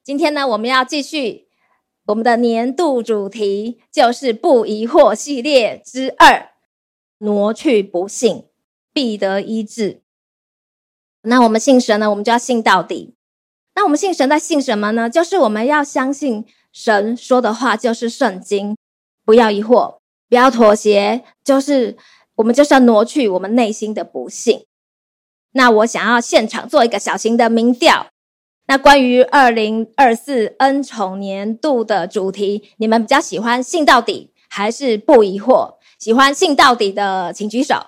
今天呢，我们要继续我们的年度主题，就是不疑惑系列之2，挪去不信，必得医治。那我们信神呢，我们就要信到底。那我们信神在信什么呢？就是我们要相信神说的话就是圣经，不要疑惑，不要妥协，我们就是要挪去我们内心的不信。那我想要现场做一个小型的民调，那关于2024恩宠年度的主题，你们比较喜欢信到底还是不疑惑？喜欢信到底的请举手。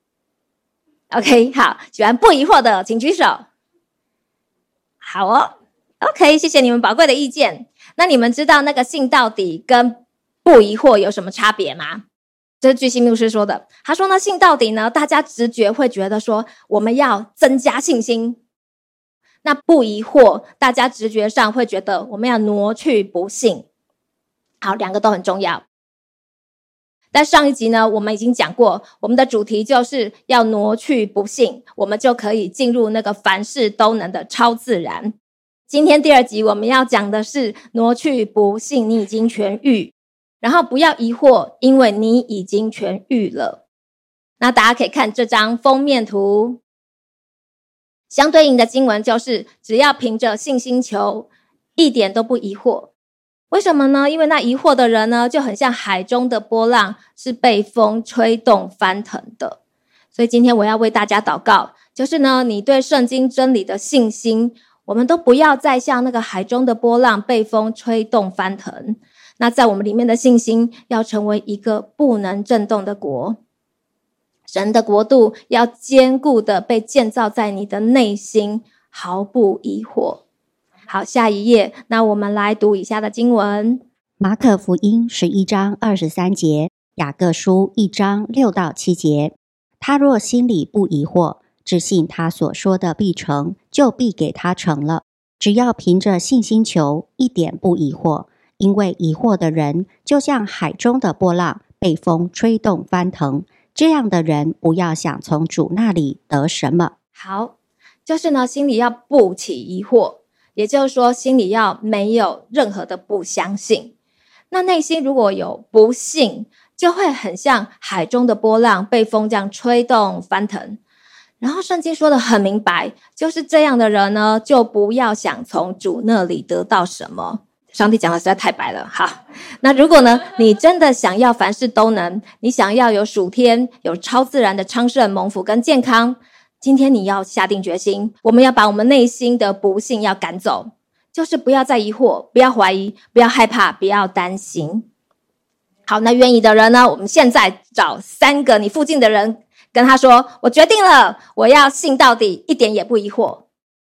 OK， 好，喜欢不疑惑的请举手。好哦， OK， 谢谢你们宝贵的意见。那你们知道那个信到底跟不疑惑有什么差别吗？这是巨星牧师说的。他说呢，信到底呢，大家直觉会觉得说我们要增加信心。那不疑惑，大家直觉上会觉得我们要挪去不信。好，两个都很重要。但上一集呢，我们已经讲过，我们的主题就是要挪去不信，我们就可以进入那个凡事都能的超自然。今天第2集我们要讲的是挪去不信，你已经痊愈，然后不要疑惑，因为你已经痊愈了。那大家可以看这张封面图，相对应的经文就是只要凭着信心求，一点都不疑惑。为什么呢？因为那疑惑的人呢，就很像海中的波浪，是被风吹动翻腾的。所以今天我要为大家祷告，就是呢，你对圣经真理的信心，我们都不要再像那个海中的波浪被风吹动翻腾。那在我们里面的信心要成为一个不能震动的国，神的国度要坚固的被建造在你的内心，毫不疑惑。好，下一页，那我们来读以下的经文。 马可福音11章23节，雅各书1章6到7节。他若心里不疑惑，只信他所说的必成，就必给他成了。只要凭着信心求，一点不疑惑。因为疑惑的人，就像海中的波浪，被风吹动翻腾。这样的人，不要想从主那里得什么。 好，就是呢，心里要不起疑惑，也就是说心里要没有任何的不相信。那内心如果有不信，就会很像海中的波浪，被风这样吹动翻腾。然后圣经说的很明白，就是这样的人呢，就不要想从主那里得到什么。上帝讲的实在太白了。好，那如果呢，你真的想要凡事都能，你想要有属天有超自然的昌盛蒙福跟健康，今天你要下定决心，我们要把我们内心的不信要赶走，就是不要再疑惑，不要怀疑，不要害怕，不要担心。好，那愿意的人呢，我们现在找3个你附近的人，跟他说，我决定了，我要信到底，一点也不疑惑。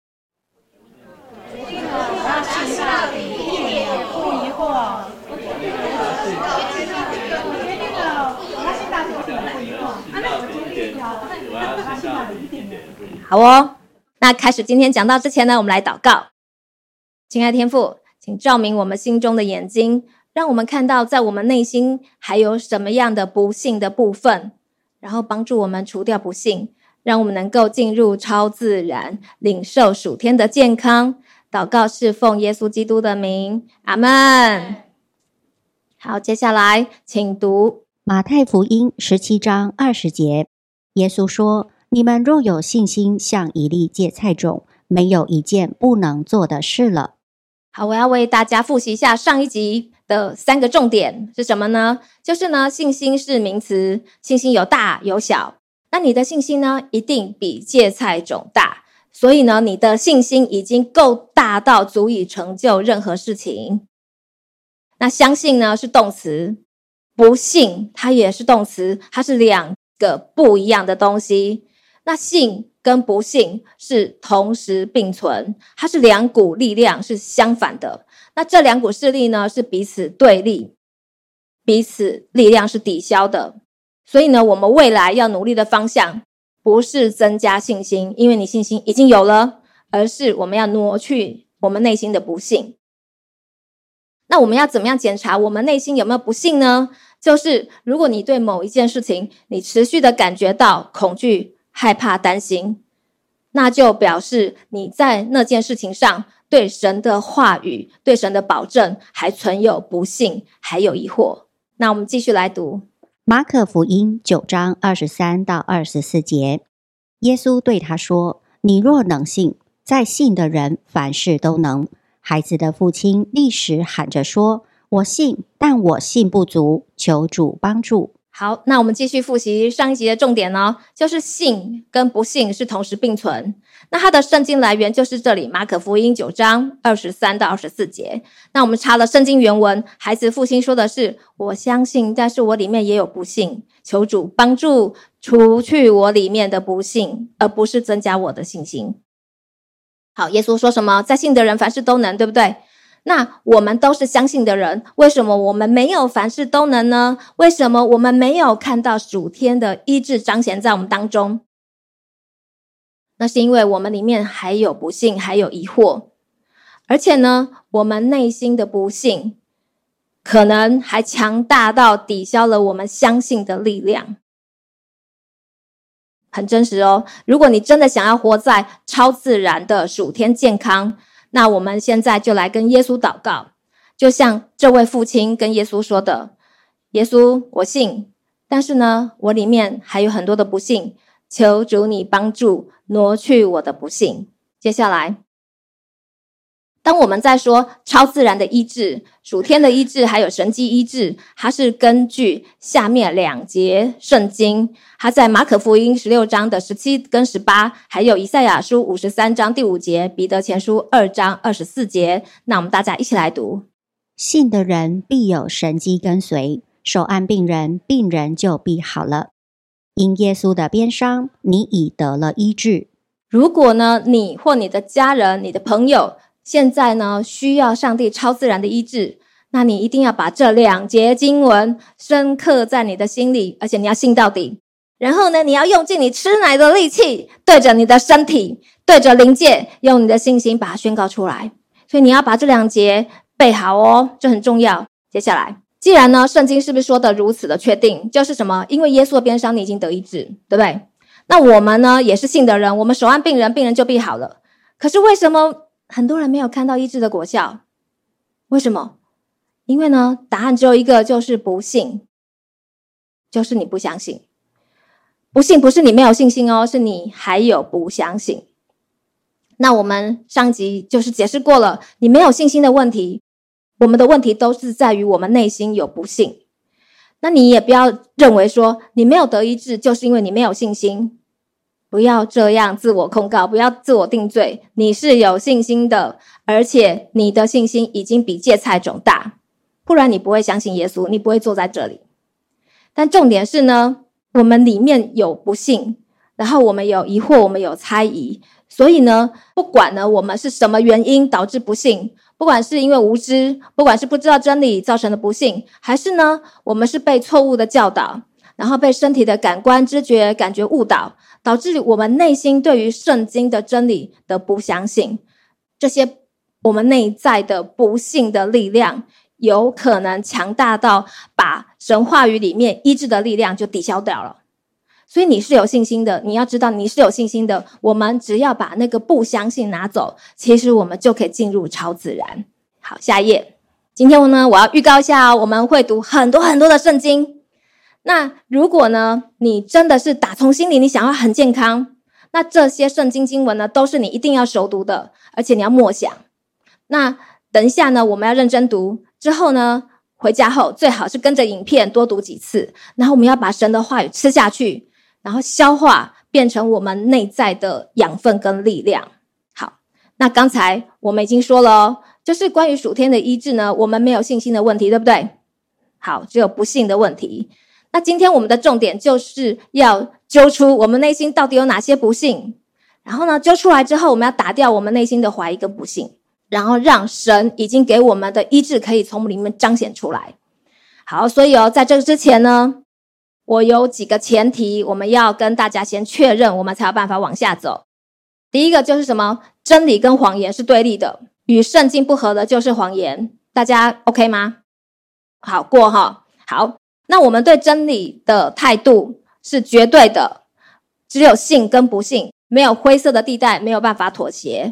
好哦，那开始今天讲到之前呢，我们来祷告。亲爱天父，请照明我们心中的眼睛，让我们看到在我们内心还有什么样的不信的部分，然后帮助我们除掉不信，让我们能够进入超自然，领受属天的健康。祷告是奉耶稣基督的名，阿们。好，接下来请读马太福音17章20节。耶稣说，你们若有信心像一粒芥菜种，没有一件不能做的事了。 好，我要为大家复习一下上一集的3个重点是什么呢？就是呢，信心是名词，信心有大有小。那你的信心呢，一定比芥菜种大，所以呢，你的信心已经够大到足以成就任何事情。那相信呢是动词，不信它也是动词，它是2个不一样的东西。那信跟不信是同时并存，它是2股力量，是相反的。那这2股势力呢，是彼此对立，彼此力量是抵消的。所以呢，我们未来要努力的方向不是增加信心，因为你信心已经有了，而是我们要挪去我们内心的不信。那我们要怎么样检查我们内心有没有不信呢？就是如果你对某一件事情，你持续的感觉到恐惧、害怕、担心，那就表示你在那件事情上对神的话语、对神的保证还存有不信，还有疑惑。那我们继续来读马可福音9章23到24节，耶稣对他说：你若能信，在信的人凡事都能。孩子的父亲立时喊着说：我信，但我信不足，求主帮助。 好，那我们继续复习上一集的重点哦，就是信跟不信是同时并存。那它的圣经来源就是这里，马可福音9章23到24节。那我们查了圣经原文，孩子父亲说的是：我相信，但是我里面也有不信，求主帮助除去我里面的不信，而不是增加我的信心。好，耶稣说什么？在信的人凡事都能，对不对？那我们都是相信的人，为什么我们没有凡事都能呢？为什么我们没有看到属天的医治彰显在我们当中？那是因为我们里面还有不信，还有疑惑，而且呢，我们内心的不信可能还强大到抵消了我们相信的力量。很真实哦，如果你真的想要活在超自然的属天健康，那我们现在就来跟耶稣祷告，就像这位父亲跟耶稣说的：耶稣，我信，但是呢，我里面还有很多的不信，求主你帮助挪去我的不信。接下来，当我们在说超自然的医治、属天的医治还有神迹医治，它是根据下面2节圣经，它在马可福音16章的17跟18，还有以赛亚书53章第5节，彼得前书2章24节。那我们大家一起来读： 信的人必有神迹跟随，手按病人，病人就必好了。因耶稣的鞭伤，你已得了医治。 如果呢，你或你的家人、你的朋友现在呢需要上帝超自然的医治，那你一定要把这2节经文深刻在你的心里，而且你要信到底。然后呢，你要用尽你吃奶的力气，对着你的身体，对着灵界，用你的信心把它宣告出来。所以你要把这2节背好哦，这很重要。接下来，既然呢圣经是不是说的如此的确定，就是什么？因为耶稣的鞭伤你已经得医治，对不对？那我们呢也是信的人，我们手按病人，病人就必好了。可是为什么很多人没有看到医治的果效？为什么？因为呢，答案只有一个，就是不信，就是你不相信。不信不是你没有信心哦，是你还有不相信。那我们上集就是解释过了，你没有信心的问题，我们的问题都是在于我们内心有不信。那你也不要认为说你没有得医治就是因为你没有信心，不要这样自我控告，不要自我定罪，你是有信心的，而且你的信心已经比芥菜种大，不然你不会相信耶稣，你不会坐在这里。但重点是呢，我们里面有不信，然后我们有疑惑，我们有猜疑，所以呢，不管呢我们是什么原因导致不信，不管是因为无知，不管是不知道真理造成的不信，还是呢我们是被错误的教导，然后被身体的感官知觉感觉误导，导致我们内心对于圣经的真理的不相信，这些我们内在的不信的力量有可能强大到把神话语里面医治的力量就抵消掉了。所以你是有信心的，你要知道你是有信心的，我们只要把那个不相信拿走，其实我们就可以进入超自然。好，下一页。今天呢，我要预告一下我们会读很多很多的圣经。那如果呢，你真的是打从心里你想要很健康，那这些圣经经文呢，都是你一定要熟读的，而且你要默想。那等一下呢，我们要认真读，之后呢，回家后最好是跟着影片多读几次，然后我们要把神的话语吃下去，然后消化变成我们内在的养分跟力量。好，那刚才我们已经说了哦，就是关于属天的医治呢，我们没有信心的问题，对不对？好，只有不信的问题。那今天我们的重点就是要揪出我们内心到底有哪些不信，然后呢，揪出来之后，我们要打掉我们内心的怀疑跟不信，然后让神已经给我们的医治可以从里面彰显出来。好，所以在这个之前呢，我有几个前提我们要跟大家先确认，我们才有办法往下走。第一个就是什么？真理跟谎言是对立的，与圣经不合的就是谎言。大家 OK 吗？好，过哈。好，那我们对真理的态度是绝对的，只有信跟不信，没有灰色的地带，没有办法妥协。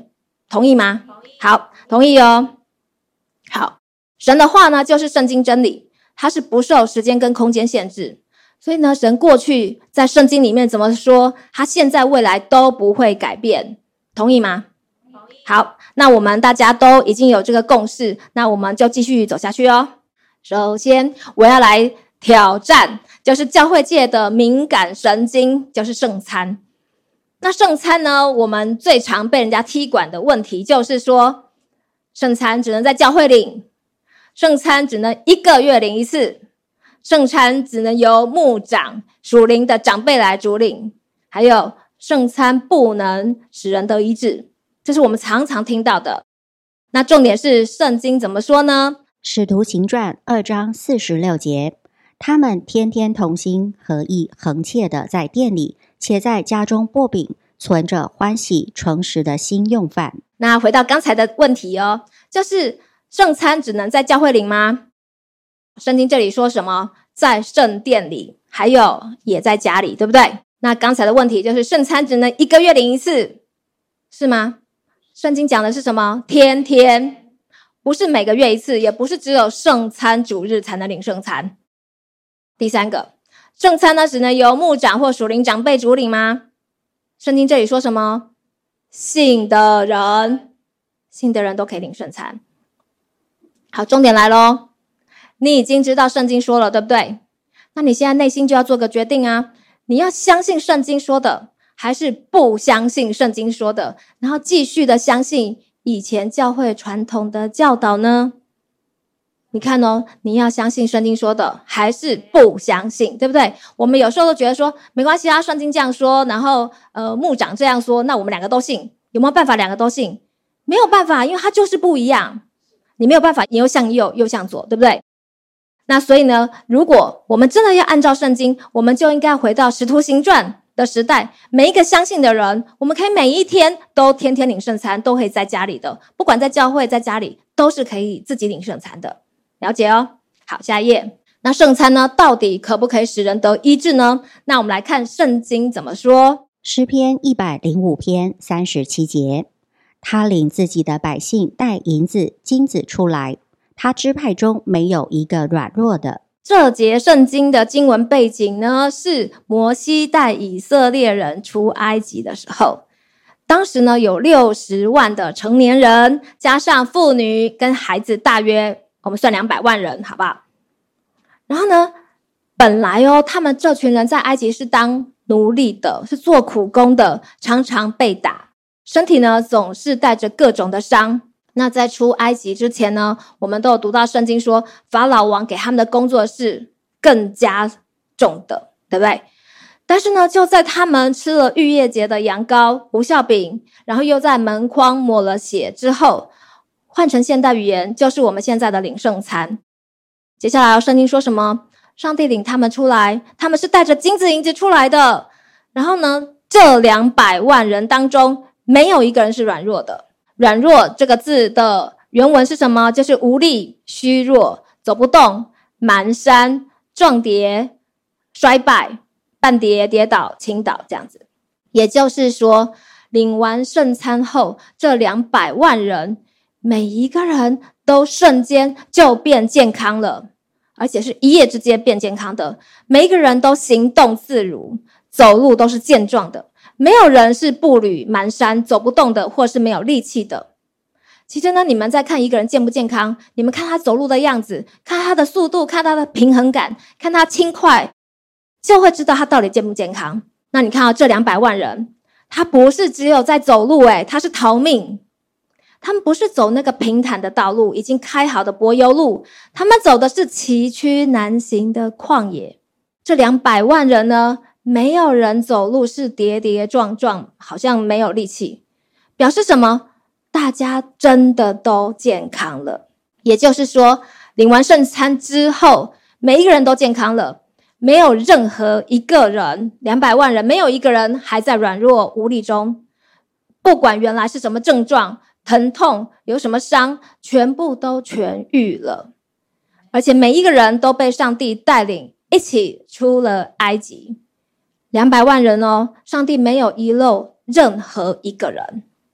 同意吗？好，同意哦。好，神的话呢，就是圣经真理，它是不受时间跟空间限制。所以呢，神过去在圣经里面怎么说，他现在未来都不会改变，同意吗？同意。好，那我们大家都已经有这个共识，那我们就继续走下去哦。首先我要来挑战，就是教会界的敏感神经，就是圣餐。那圣餐呢，我们最常被人家踢馆的问题就是说，圣餐只能在教会领，圣餐只能1个月领一次，圣餐只能由牧长属灵的长辈来主领，还有圣餐不能使人得医治，这是我们常常听到的。那重点是圣经怎么说呢？ 使徒行传2章46节，他们天天同心合意恒切的在店里，且在家中擘饼，存着欢喜诚实的心用饭。 那回到刚才的问题哦，就是圣餐只能在教会领吗？圣经这里说什么？在圣殿里，还有也在家里，对不对？那刚才的问题就是圣餐只能1个月领一次，是吗？圣经讲的是什么？天天，不是每个月一次，也不是只有圣餐主日才能领圣餐。第三个，圣餐呢只能由牧长或属灵长辈主领吗？圣经这里说什么？信的人都可以领圣餐。好，重点来咯，你已经知道圣经说了，对不对？那你现在内心就要做个决定啊，你要相信圣经说的，还是不相信圣经说的，然后继续的相信以前教会传统的教导呢？你看哦，你要相信圣经说的，还是不相信，对不对？我们有时候都觉得说没关系啊，圣经这样说，然后牧长这样说，那我们2个都信，有没有办法2个都信？没有办法，因为它就是不一样，你没有办法，你又向右又向左，对不对？那所以呢，如果我们真的要按照圣经，我们就应该回到使徒行传的时代，每一个相信的人，我们可以每一天都天天领圣餐，都可以在家里的，不管在教会在家里都是可以自己领圣餐的，了解哦。好，下一页。那圣餐呢，到底可不可以使人得医治呢？那我们来看圣经怎么说。 诗篇105篇37节，他领自己的百姓带银子金子出来，他支派中没有一个软弱的。 这节圣经的经文背景呢，是摩西带以色列人出埃及的时候，当时呢有60万的成年人，加上妇女跟孩子，大约我们算200万人，好不好？然后呢，本来他们这群人在埃及是当奴隶的，是做苦工的，常常被打，身体呢总是带着各种的伤。那在出埃及之前呢，我们都有读到圣经说，法老王给他们的工作是更加重的，对不对？但是呢，就在他们吃了逾越节的羊羔、无酵饼，然后又在门框抹了血之后，换成现代语言就是我们现在的领圣餐。接下来圣经说什么？上帝领他们出来，他们是带着金子银子出来的。然后呢，这200万人当中没有一个人是软弱的。软弱这个字的原文是什么？就是无力、虚弱、走不动、蹒跚、撞跌、衰败、半跌、跌倒、倾倒这样子。也就是说，领完圣餐后，这200万人每一个人都瞬间就变健康了，而且是一夜之间变健康的。每一个人都行动自如，走路都是健壮的，没有人是步履蹒跚走不动的，或是没有力气的。其实呢，你们在看一个人健不健康，你们看他走路的样子，看他的速度，看他的平衡感，看他轻快，就会知道他到底健不健康。那你看到这200万人，他不是只有在走路，他是逃命。他们不是走那个平坦的道路，已经开好的柏油路，他们走的是崎岖难行的旷野。这200万人呢，没有人走路是跌跌撞撞，好像没有力气，表示什么？大家真的都健康了。也就是说，领完圣餐之后，每一个人都健康了，没有任何一个人，200万人没有一个人还在软弱无力中。不管原来是什么症状，疼痛，有什么伤，全部都痊愈了。而且每一个人都被上帝带领一起出了埃及。200万人上帝没有遗漏任何一个人。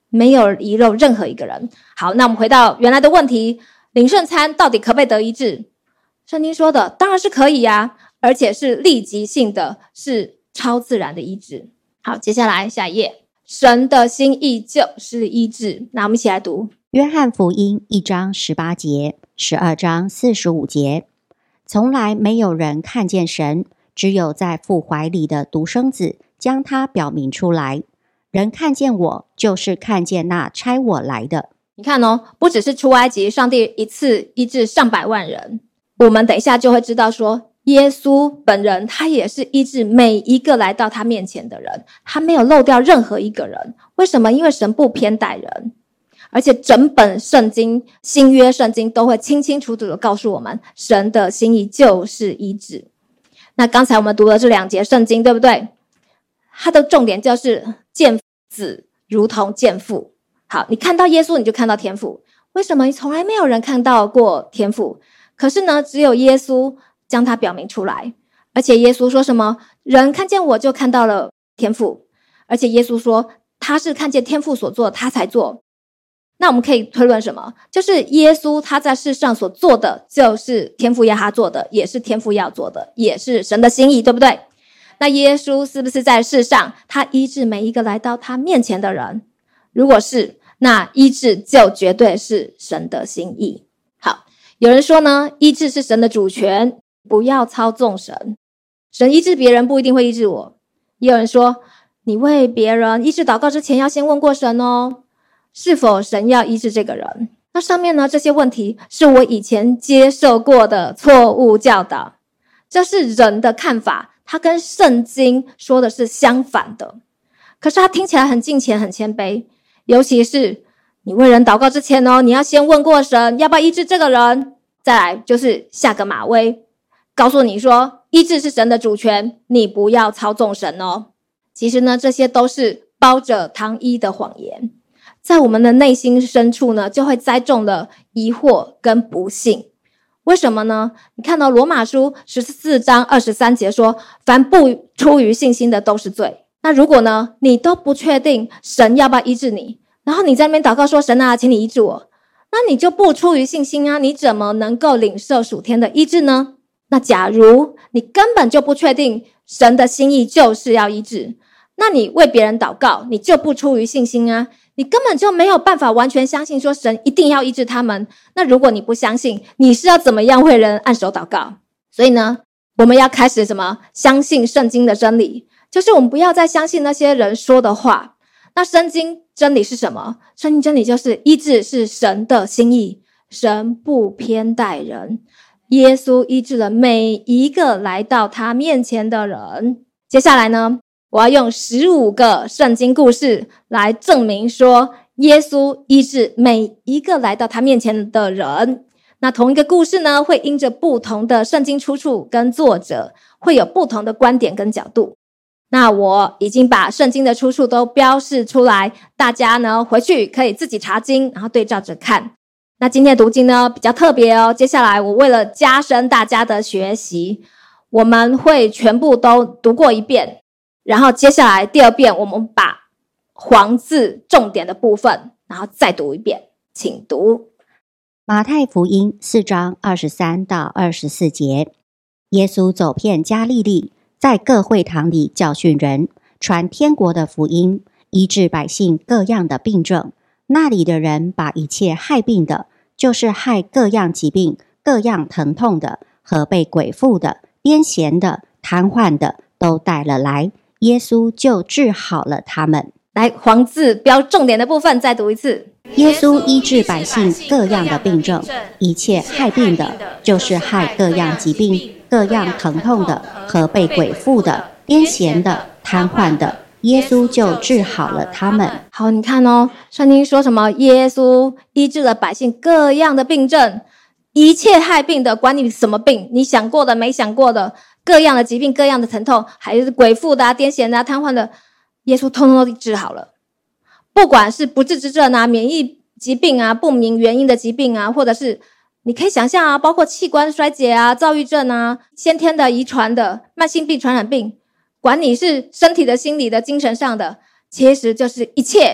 没有遗漏任何一个人。好，那我们回到原来的问题，领圣餐到底可不可以得医治？圣经说的当然是可以啊，而且是立即性的，是超自然的医治。好，接下来下一页，神的心意就是医治。那我们一起来读约翰福音1章18节，12章45节。从来没有人看见神，只有在父怀里的独生子将他表明出来。人看见我，就是看见那差我来的。 你看哦，不只是出埃及，上帝一次医治上百万人，我们等一下就会知道说，耶稣本人他也是医治每一个来到他面前的人，他没有漏掉任何一个人。为什么？因为神不偏待人，而且整本圣经，新约圣经都会清清楚楚的告诉我们，神的心意就是医治。那刚才我们读了这2节圣经，对不对？它的重点就是见子如同见父。好，你看到耶稣，你就看到天父。为什么？从来没有人看到过天父，可是呢，只有耶稣将他表明出来。而且耶稣说什么？人看见我就看到了天父。而且耶稣说，他是看见天父所做，他才做。那我们可以推论什么？就是耶稣他在世上所做的，就是天父要他做的，也是天父要做的，也是神的心意，对不对？那耶稣是不是在世上，他医治每一个来到他面前的人？如果是，那医治就绝对是神的心意。好，有人说呢，医治是神的主权，不要操纵神。神医治别人不一定会医治我。也有人说，你为别人医治祷告之前要先问过神哦，是否神要医治这个人？那上面呢，这些问题是我以前接受过的错误教导，这是人的看法，它跟圣经说的是相反的。可是它听起来很敬虔很谦卑，尤其是你为人祷告之前哦，你要先问过神要不要医治这个人。再来就是下个马威，告诉你说医治是神的主权，你不要操纵神哦。其实呢，这些都是包着糖衣的谎言，在我们的内心深处呢，就会栽种了疑惑跟不信。为什么呢？你看到罗马书14章23节说，凡不出于信心的都是罪。那如果呢，你都不确定神要不要医治你，然后你在那边祷告说，神啊，请你医治我，那你就不出于信心啊，你怎么能够领受属天的医治呢？那假如你根本就不确定神的心意就是要医治，那你为别人祷告，你就不出于信心啊，你根本就没有办法完全相信说神一定要医治他们。那如果你不相信，你是要怎么样为人按手祷告？所以呢，我们要开始什么？相信圣经的真理，就是我们不要再相信那些人说的话。那圣经真理是什么？圣经真理就是医治是神的心意，神不偏待人。耶稣医治了每一个来到他面前的人。接下来呢，我要用15个圣经故事来证明说，耶稣医治每一个来到他面前的人。那同一个故事呢，会因着不同的圣经出处跟作者，会有不同的观点跟角度。那我已经把圣经的出处都标示出来，大家呢回去可以自己查经，然后对照着看。那今天的读经呢比较特别哦，接下来我为了加深大家的学习，我们会全部都读过一遍，然后接下来第2遍我们把黄字重点的部分然后再读一遍。请读马太福音4章23到24节。耶稣走遍加利利，在各会堂里教训人，传天国的福音，医治百姓各样的病症。那里的人把一切害病的，就是害各样疾病、各样疼痛的，和被鬼附的、癫痫的、瘫痪的，都带了来，耶稣就治好了他们。 来，黄字标重点的部分再读一次。 耶稣医治百姓各样的病症，一切害病的，就是害各样疾病、各样疼痛的，和被鬼附的、癫痫的、瘫痪的，耶稣就治好了他们。 好，你看哦，圣经说什么？耶稣医治了百姓各样的病症，一切害病的，管你什么病，你想过的没想过的，各样的疾病、各样的疼痛，还是鬼附的、癫痫的、瘫痪的，耶稣通通都治好了。不管是不治之症啊，免疫疾病啊，不明原因的疾病啊，或者是你可以想象啊，包括器官衰竭啊、躁郁症啊、先天的、遗传的、慢性病、传染病，管你是身体的、心理的、精神上的，其实就是一切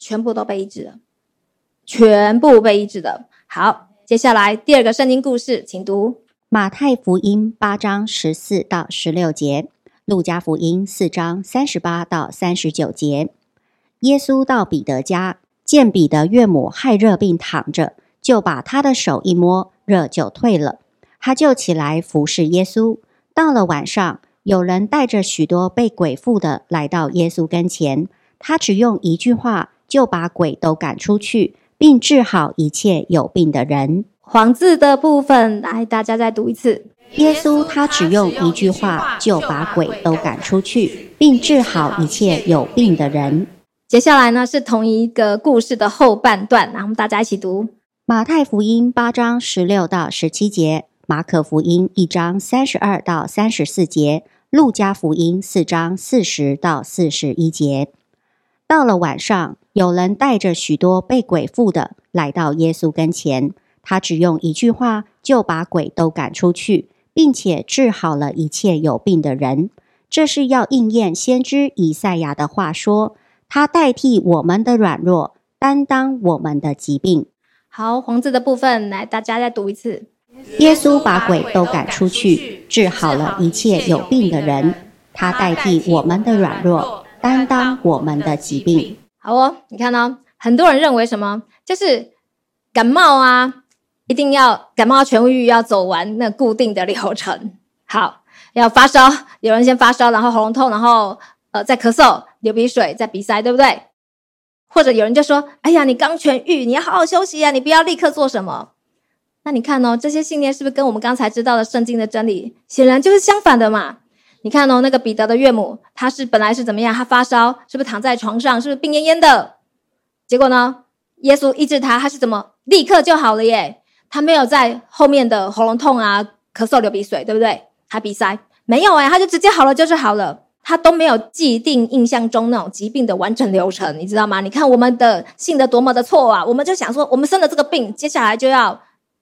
全部都被医治了，全部被医治的。好，接下来第二个圣经故事，请读马太福音8章14到16节，路加福音4章38到39节。耶稣到彼得家，见彼得岳母害热病躺着，就把他的手一摸，热就退了。他就起来服侍耶稣。到了晚上，有人带着许多被鬼附的来到耶稣跟前，他只用一句话就把鬼都赶出去，并治好一切有病的人。 黄字的部分，来，大家再读一次。 耶稣他只用一句话就把鬼都赶出去，并治好一切有病的人。 接下来呢是同一个故事的后半段，然后我们大家一起读马太福音8章16到17节，马可福音1章32到34节，路加福音4章40到41节。到了晚上，有人带着许多被鬼附的来到耶稣跟前，他只用一句话就把鬼都赶出去，并且治好了一切有病的人。这是要应验先知以赛亚的话说，他代替我们的软弱，担当我们的疾病。 好，黄字的部分，来，大家再读一次。 耶稣把鬼都赶出去，治好了一切有病的人。他代替我们的软弱，担当我们的疾病。 好哦，你看哦，很多人认为什么？就是感冒啊，一定要感冒痊愈要走完那固定的流程。好，要发烧，有人先发烧，然后喉咙痛，然后再咳嗽、流鼻水、再鼻塞，对不对？或者有人就说：“哎呀，你刚痊愈，你要好好休息啊，你不要立刻做什么。”那你看哦，这些信念是不是跟我们刚才知道的圣经的真理显然就是相反的嘛？你看哦，那个彼得的岳母，她本来是怎么样？她发烧，是不是躺在床上？是不是病恹恹的？结果呢，耶稣医治她，她是怎么立刻就好了耶？她没有在后面的喉咙痛啊、咳嗽、流鼻水，对不对？她鼻塞没有她就直接好了，就是好了。他都没有既定印象中那种疾病的完整流程，你知道吗？你看我们的信的多么的错啊！我们就想说，我们生了这个病，接下来就要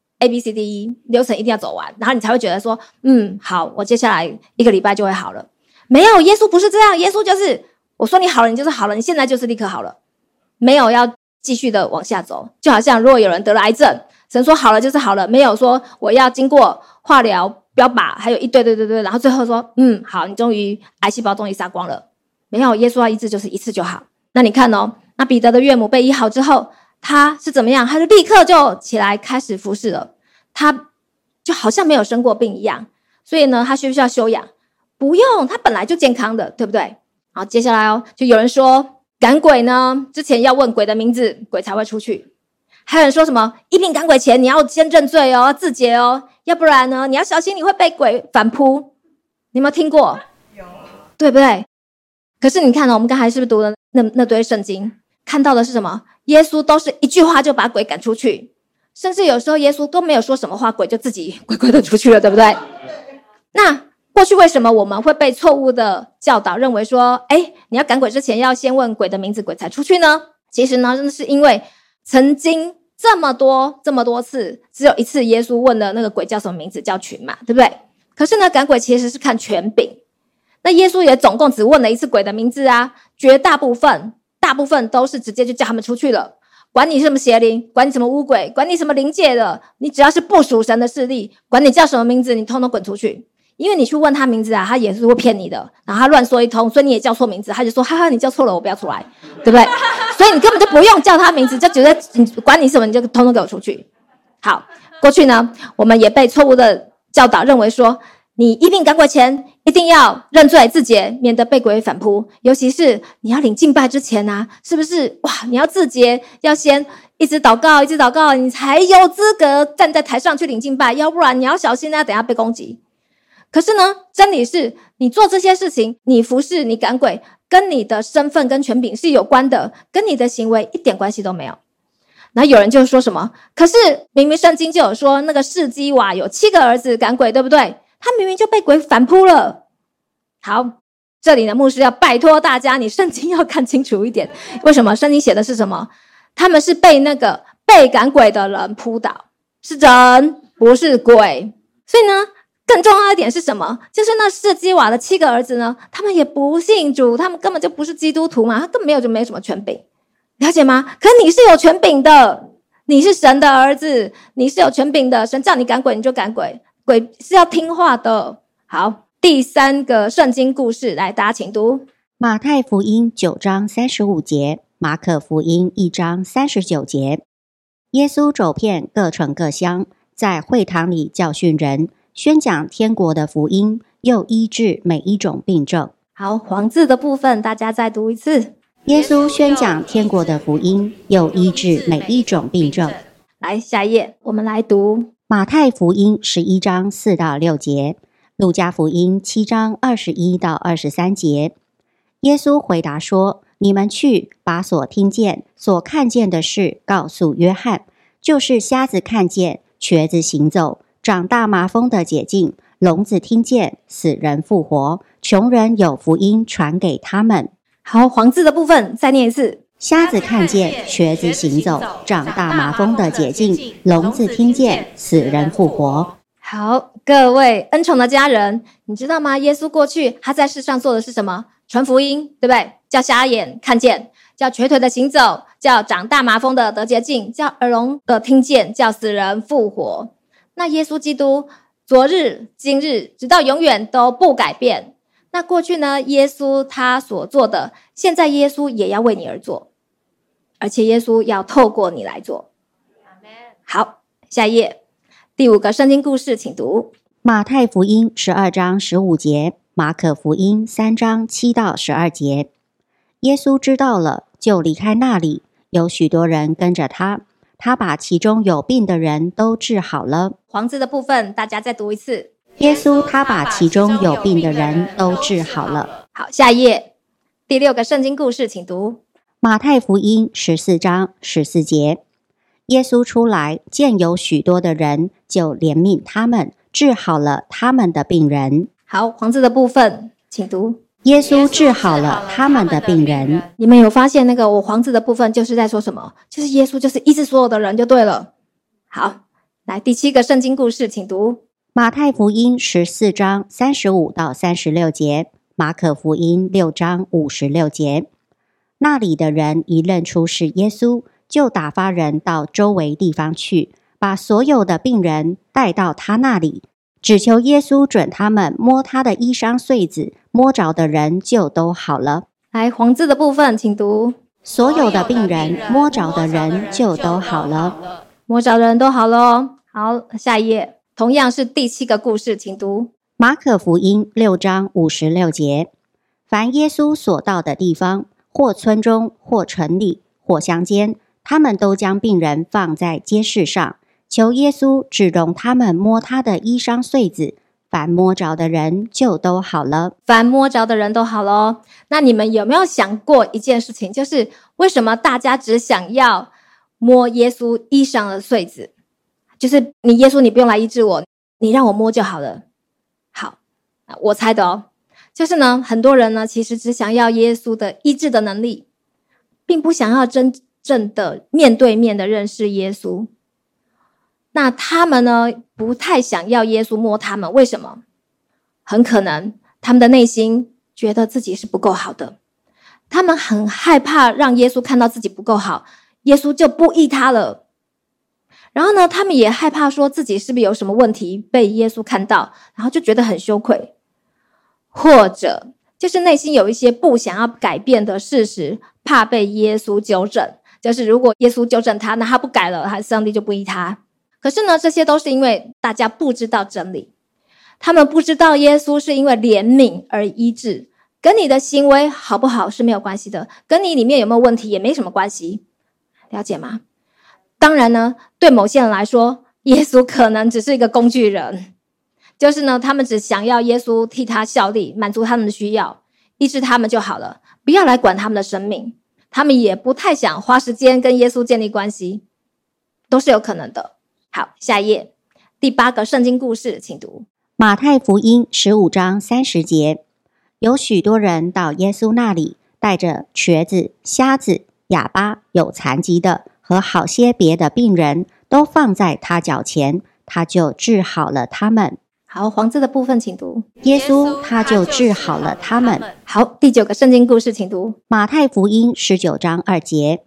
ABCDE 流程一定要走完，然后你才会觉得说，好，我接下来1个礼拜就会好了。没有，耶稣不是这样，耶稣就是我说你好了，你就是好了，你现在就是立刻好了，没有要继续的往下走。就好像如果有人得了癌症，神说好了就是好了，没有说我要经过化疗、标靶，还有一堆，然后最后说，好，你终于癌细胞终于杀光了。没有，耶稣要医治就是一次就好。那你看哦，那彼得的岳母被医好之后，他是怎么样？他就立刻就起来开始服侍了，他就好像没有生过病一样。所以呢，他需不需要休养？不用，他本来就健康的，对不对？好，接下来哦，就有人说赶鬼呢，之前要问鬼的名字，鬼才会出去。还有人说什么一并赶鬼前你要先认罪哦，要自洁哦，要不然呢你要小心你会被鬼反扑。你有没有听过？有，对不对？可是你看哦，我们刚才是不是读了那堆圣经，看到的是什么？耶稣都是一句话就把鬼赶出去，甚至有时候耶稣都没有说什么话，鬼就自己乖乖的出去了，对不对？那过去为什么我们会被错误的教导认为说，你要赶鬼之前要先问鬼的名字，鬼才出去呢？其实呢，真的是因为曾经这么多次，只有一次耶稣问的那个鬼叫什么名字，叫群嘛，对不对？可是呢，赶鬼其实是看权柄。那耶稣也总共只问了一次鬼的名字啊，绝大部分都是直接就叫他们出去了。管你什么邪灵，管你什么污鬼，管你什么灵界的，你只要是不属神的势力，管你叫什么名字，你通通滚出去。因为你去问他名字啊，他也是会骗你的，然后他乱说一通，所以你也叫错名字，他就说哈哈，你叫错了，我不要出来，对不对？所以你根本就不用叫他名字，就觉得管你什么，你就通通给我出去。好，过去呢，我们也被错误的教导认为说，你一并赶鬼前一定要认罪自洁，免得被鬼反扑。尤其是你要领敬拜之前啊，是不是哇？你要自洁，要先一直祷告，你才有资格站在台上去领敬拜，要不然你要小心啊，等一下被攻击。可是呢，真理是你做这些事情，你服侍，你赶鬼，跟你的身份跟权柄是有关的，跟你的行为一点关系都没有。然后有人就说什么，可是明明圣经就有说那个士基瓦有7个儿子赶鬼，对不对？他明明就被鬼反扑了。好，这里的牧师要拜托大家，你圣经要看清楚一点。为什么？圣经写的是什么？他们是被那个被赶鬼的人扑倒，是人不是鬼。所以呢，更重要一点是什么？就是那士基瓦的7个儿子呢，他们也不信主，他们根本就不是基督徒嘛，他根本没有什么权柄。 了解吗？可你是有权柄的，你是神的儿子，你是有权柄的，神叫你赶鬼你就赶鬼，鬼是要听话的。好，第3个圣经故事，来，大家请读。 马太福音9章35节，马可福音1章39节。耶稣走遍各城各乡，在会堂里教训人，宣讲天国的福音，又医治每一种病症。 好，黄字的部分大家再读一次。 耶稣宣讲天国的福音，又医治每一种病症。 来，下一页，我们来读马太福音11章4到6节，路加福音7章21到23节。耶稣回答说：你们去，把所听见、所看见的事告诉约翰，就是瞎子看见，瘸子行走，长大麻风的解禁，聋子听见，死人复活，穷人有福音传给他们。 好，黄字的部分再念一次。 瞎子看见，瘸子行走，长大麻风的解禁，聋子听见，死人复活。 好，各位恩宠的家人，你知道吗？耶稣过去他在世上做的是什么？传福音，对不对？叫瞎眼看见，叫瘸腿的行走，叫长大麻风的得洁净，叫耳聋的听见，叫死人复活。那耶稣基督昨日今日直到永远都不改变。那过去呢，耶稣他所做的，现在耶稣也要为你而做，而且耶稣要透过你来做。好，下一页，第5个圣经故事，请读。 马太福音12章15节，马可福音3章7到12节。耶稣知道了，就离开那里，有许多人跟着他，他把其中有病的人都治好了。 黄字的部分大家再读一次。 耶稣他把其中有病的人都治好了。 好，下一页，第6个圣经故事，请读。 马太福音14章14节。耶稣出来，见有许多的人，就怜悯他们，治好了他们的病人。 好，黄字的部分请读。 耶稣治好了他们的病人。 你们有发现那个我黄字的部分就是在说什么？就是耶稣就是医治所有的人就对了。好，来第7个圣经故事，请读。 马太福音14章35到36节，马可福音6章56节。那里的人一认出是耶稣，就打发人到周围地方去，把所有的病人带到他那里，只求耶稣准他们摸他的衣裳穗子，摸着的人就都好了。 来，黄字的部分请读。 所有的病人摸着的人就都好了。 摸着的人都好了哦。好，下一页，同样是第7个故事，请读。 马可福音6章56节。凡耶稣所到的地方，或村中，或城里，或乡间，他们都将病人放在街市上，求耶稣只容他们摸他的衣裳穗子，凡摸着的人就都好了。 凡摸着的人都好了哦。那你们有没有想过一件事情，就是为什么大家只想要摸耶稣衣裳的穗子？就是你耶稣，你不用来医治我，你让我摸就好了。好，我猜的哦。就是呢，很多人呢其实只想要耶稣的医治的能力，并不想要真正的面对面的认识耶稣。那他们呢不太想要耶稣摸他们，为什么？很可能他们的内心觉得自己是不够好的，他们很害怕让耶稣看到自己不够好，耶稣就不医他了。然后呢，他们也害怕说自己是不是有什么问题被耶稣看到，然后就觉得很羞愧，或者就是内心有一些不想要改变的事实，怕被耶稣纠正，就是如果耶稣纠正他，那他不改了，上帝就不医他。可是呢，这些都是因为大家不知道真理，他们不知道耶稣是因为怜悯而医治，跟你的行为好不好是没有关系的，跟你里面有没有问题也没什么关系，了解吗？当然呢，对某些人来说，耶稣可能只是一个工具人，就是呢，他们只想要耶稣替他效力，满足他们的需要，医治他们就好了，不要来管他们的生命。他们也不太想花时间跟耶稣建立关系，都是有可能的。好，下一页，第8个圣经故事，请读。 马太福音15章30节。有许多人到耶稣那里，带着瘸子、瞎子、哑巴、有残疾的和好些别的病人，都放在他脚前，他就治好了他们。 好，黄字的部分请读。 耶稣他就治好了他们。 好，第9个圣经故事请读。 马太福音19章2节。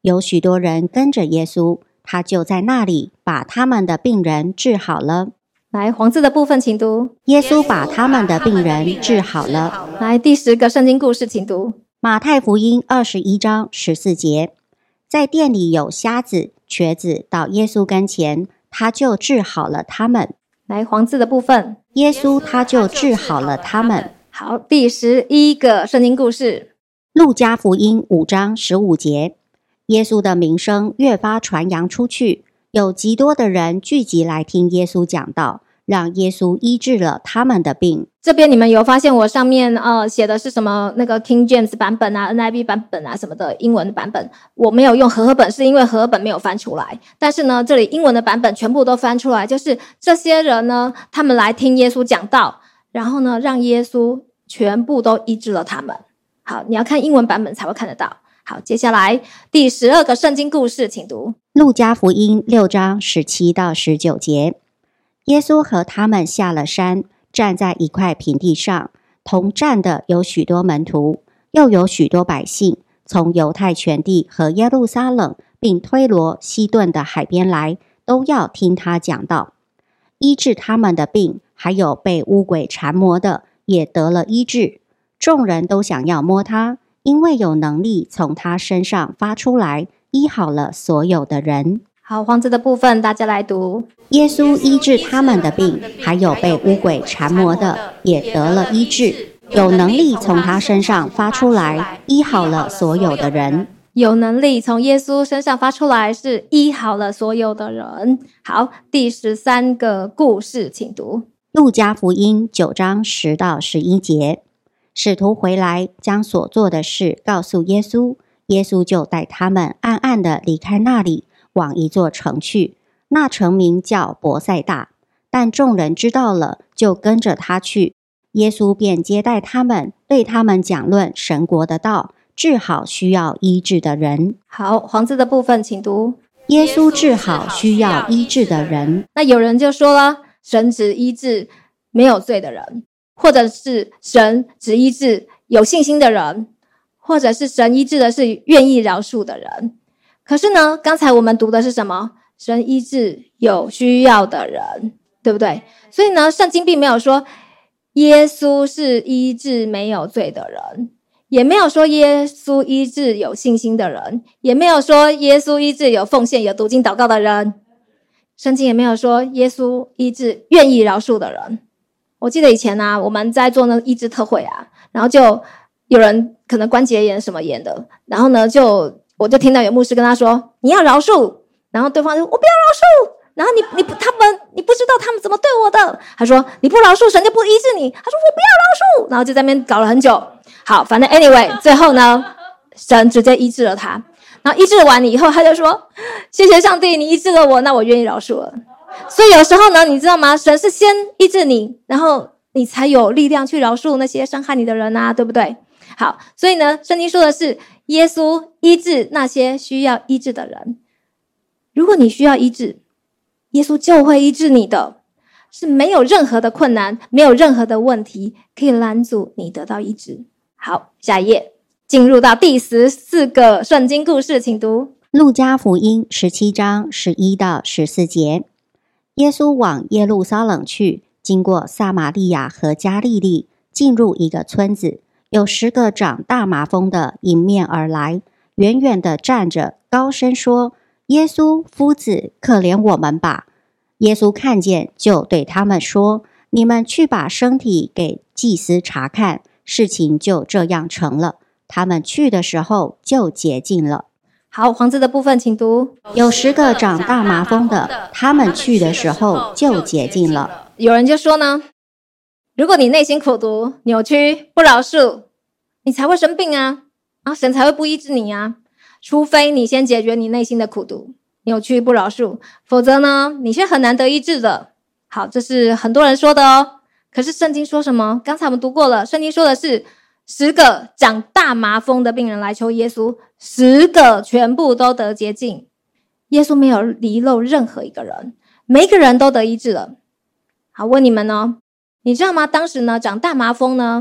有许多人跟着耶稣，他就在那里把他们的病人治好了。 来，黄字的部分请读。 耶稣把他们的病人治好了。 来，第10个圣经故事请读。 马太福音21章14节，在店里有瞎子、瘸子到耶稣跟前，他就治好了他们。 来，黄字的部分。 耶稣他就治好了他们。 好，第11个圣经故事。 路加福音5章15节，耶稣的名声越发传扬出去，有极多的人聚集来听耶稣讲道，让耶稣医治了他们的病。 这边你们有发现我上面写的是什么那个 King James 版本啊 NIV 版本啊什么的英文的版本，我没有用和合本，是因为和合本没有翻出来。但是呢，这里英文的版本全部都翻出来，就是这些人呢，他们来听耶稣讲道，然后呢，让耶稣全部都医治了他们。好，你要看英文版本才会看得到。好，接下来第12个圣经故事，请读。 路加福音6章17到19节，耶稣和他们下了山，站在一块平地上，同站的有许多门徒，又有许多百姓，从犹太全地和耶路撒冷，并推罗、西顿的海边来，都要听他讲道，医治他们的病，还有被污鬼缠磨的，也得了医治。众人都想要摸他，因为有能力从他身上发出来，医好了所有的人。 好，黄字的部分大家来读。 耶稣医治他们的病，还有被污鬼缠磨的，也得了医治。有能力从他身上发出来，医好了所有的人。 有能力从耶稣身上发出来，是医好了所有的人。好，第13个故事，请读。 路加福音9章10到11节，使徒回来，将所做的事告诉耶稣，耶稣就带他们暗暗地离开那里，往一座城去。那城名叫伯赛大，但众人知道了，就跟着他去。耶稣便接待他们，对他们讲论神国的道，治好需要医治的人。 好，黄字的部分请读。 耶稣治好需要医治的人。 那有人就说了，神只医治没有罪的人，或者是神只医治有信心的人，或者是神医治的是愿意饶恕的人。可是呢，刚才我们读的是什么？神医治有需要的人，对不对？所以呢，圣经并没有说耶稣是医治没有罪的人，也没有说耶稣医治有信心的人，也没有说耶稣医治有奉献有读经祷告的人，圣经也没有说耶稣医治愿意饶恕的人。我记得以前啊，我们在做那个医治特会啊，然后就有人可能关节炎什么炎的，然后呢我就听到有牧师跟他说你要饶恕，然后对方说我不要饶恕，然后你不知道他们怎么对我的，他说你不饶恕神就不医治你，他说我不要饶恕，然后就在那边搞了很久。好，反正 anyway 最后呢，神直接医治了他，然后医治完以后他就说谢谢上帝，你医治了我，那我愿意饶恕了。所以有时候呢，你知道吗？神是先医治你，然后你才有力量去饶恕那些伤害你的人啊，对不对？好，所以呢，圣经说的是耶稣医治那些需要医治的人。如果你需要医治，耶稣就会医治你的，是没有任何的困难，没有任何的问题可以拦阻你得到医治。好，下一页，进入到第14个圣经故事，请读。 路加福音17章11到14节，耶稣往耶路撒冷去，经过撒玛利亚和加利利，进入一个村子，有10个长大麻风的迎面而来，远远地站着，高声说：耶稣夫子，可怜我们吧。耶稣看见，就对他们说：你们去把身体给祭司查看。事情就这样成了。他们去的时候就洁净了。 好，黄字的部分请读。 有10个长大麻风的，他们去的时候就洁净了。 有人就说呢，如果你内心苦毒、扭曲、不饶恕，你才会生病啊，然后神才会不医治你啊。除非你先解决你内心的苦毒、扭曲、不饶恕，否则呢，你是很难得医治的。好，这是很多人说的哦。可是圣经说什么？刚才我们读过了，圣经说的是10个长大麻风的病人来求耶稣，10个全部都得洁净。耶稣没有遗漏任何一个人，每一个人都得医治了。好，问你们哦，你知道吗？当时呢，长大麻风呢，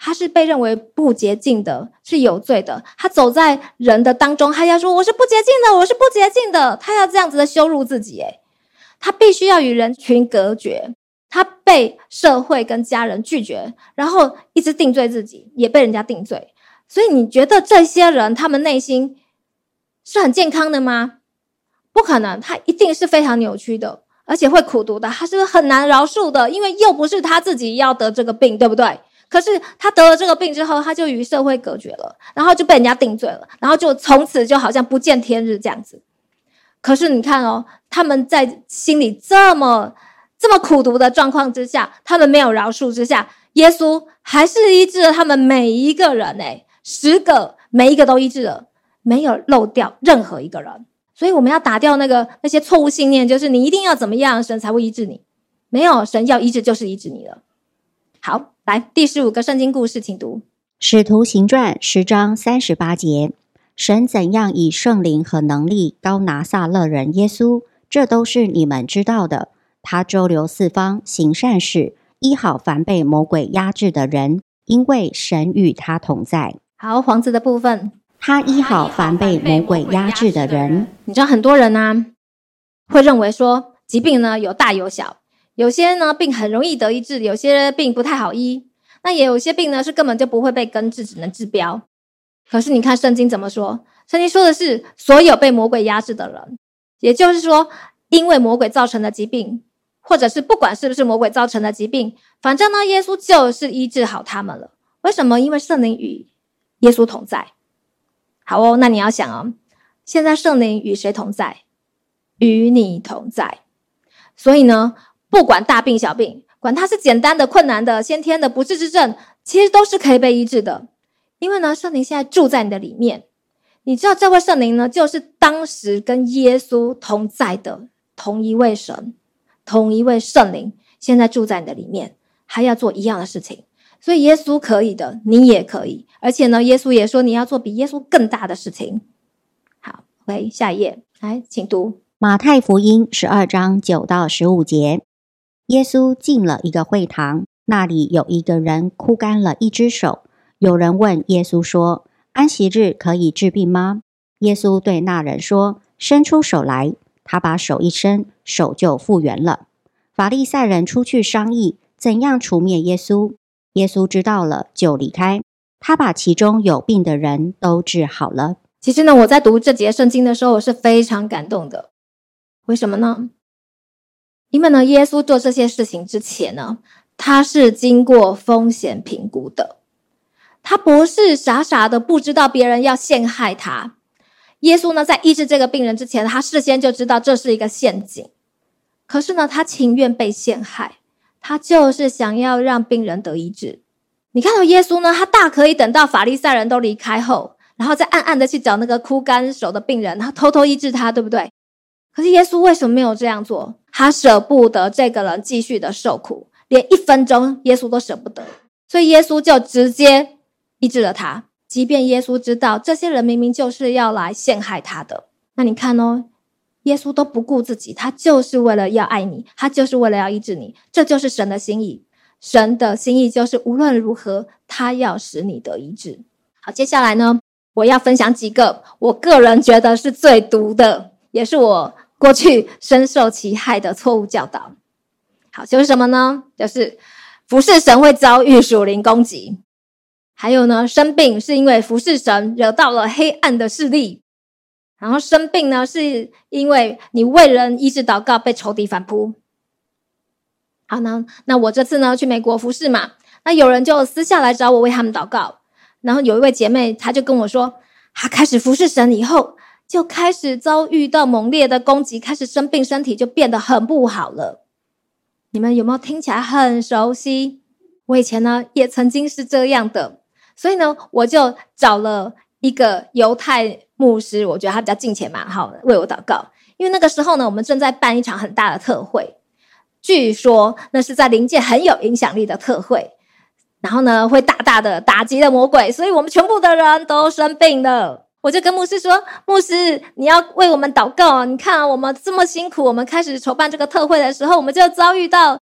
他是被认为不洁净的，是有罪的。他走在人的当中，他要说我是不洁净的，我是不洁净的，他要这样子的羞辱自己。他必须要与人群隔绝，他被社会跟家人拒绝，然后一直定罪自己，也被人家定罪。所以你觉得这些人他们内心是很健康的吗？不可能，他一定是非常扭曲的，而且会苦毒的，他是很难饶恕的，因为又不是他自己要得这个病，对不对？可是他得了这个病之后，他就与社会隔绝了，然后就被人家定罪了，然后就从此就好像不见天日这样子。可是你看哦，他们在心里这么苦毒的状况之下，他们没有饶恕之下，耶稣还是医治了他们每一个人，10个每一个都医治了，没有漏掉任何一个人。所以我们要打掉那些错误信念，就是你一定要怎么样神才会医治你，没有，神要医治就是医治你了。好，来第15个圣经故事，请读使徒行传10章38节，神怎样以圣灵和能力膏拿撒勒人耶稣，这都是你们知道的。他周流四方，行善事，医好凡被魔鬼压制的人，因为神与他同在。 好，黄字的部分， 他医好凡被魔鬼压制的人。 你知道很多人呢，会认为说疾病呢有大有小，有些呢病很容易得医治，有些病不太好医，那也有些病呢是根本就不会被根治，只能治标。可是你看圣经怎么说？圣经说的是所有被魔鬼压制的人，也就是说因为魔鬼造成的疾病，或者是不管是不是魔鬼造成的疾病，反正呢耶稣就是医治好他们了。为什么？因为圣灵与耶稣同在。好哦，那你要想哦，现在圣灵与谁同在？与你同在。所以呢，不管大病小病，管它是简单的、困难的、先天的、不治之症，其实都是可以被医治的。因为呢，圣灵现在住在你的里面。你知道这位圣灵呢，就是当时跟耶稣同在的同一位神，同一位圣灵，现在住在你的里面，还要做一样的事情。所以耶稣可以的，你也可以。而且呢，耶稣也说你要做比耶稣更大的事情。好，回下一页，来，请读马太福音12章9到15节。耶稣进了一个会堂，那里有一个人枯干了一只手。有人问耶稣说：安息日可以治病吗？耶稣对那人说：伸出手来。他把手一伸，手就复原了。法利赛人出去商议怎样除灭耶稣。耶稣知道了，就离开。他把其中有病的人都治好了。 其实呢，我在读这节圣经的时候，我是非常感动的。为什么呢？因为呢，耶稣做这些事情之前呢，他是经过风险评估的。他不是傻傻的不知道别人要陷害他。耶稣呢，在医治这个病人之前，他事先就知道这是一个陷阱。可是呢，他情愿被陷害，他就是想要让病人得医治。你看到耶稣呢，他大可以等到法利赛人都离开后，然后再暗暗的去找那个枯干手的病人，然后偷偷医治他，对不对？可是耶稣为什么没有这样做？他舍不得这个人继续的受苦，连1分钟耶稣都舍不得，所以耶稣就直接医治了他。即便耶稣知道这些人明明就是要来陷害他的，那你看哦，耶稣都不顾自己，他就是为了要爱你，他就是为了要医治你，这就是神的心意。神的心意就是无论如何，他要使你得医治。好，接下来呢，我要分享几个我个人觉得是最毒的，也是我过去深受其害的错误教导。好，就是什么呢？就是服侍神会遭遇属灵攻击。还有呢，生病是因为服侍神惹到了黑暗的势力。然后生病呢，是因为你为人医治祷告被仇敌反扑。好，那我这次呢去美国服侍嘛，那有人就私下来找我为他们祷告。然后有一位姐妹，她就跟我说，她开始服侍神以后，就开始遭遇到猛烈的攻击，开始生病，身体就变得很不好了。你们有没有听起来很熟悉？我以前呢也曾经是这样的。所以呢，我就找了一个犹太牧师，我觉得他比较敬虔嘛，好，为我祷告。因为那个时候呢，我们正在办一场很大的特会，据说那是在灵界很有影响力的特会，然后呢，会大大的打击了魔鬼，所以我们全部的人都生病了。我就跟牧师说，牧师，你要为我们祷告。你看啊，我们这么辛苦，我们开始筹办这个特会的时候，我们就遭遇到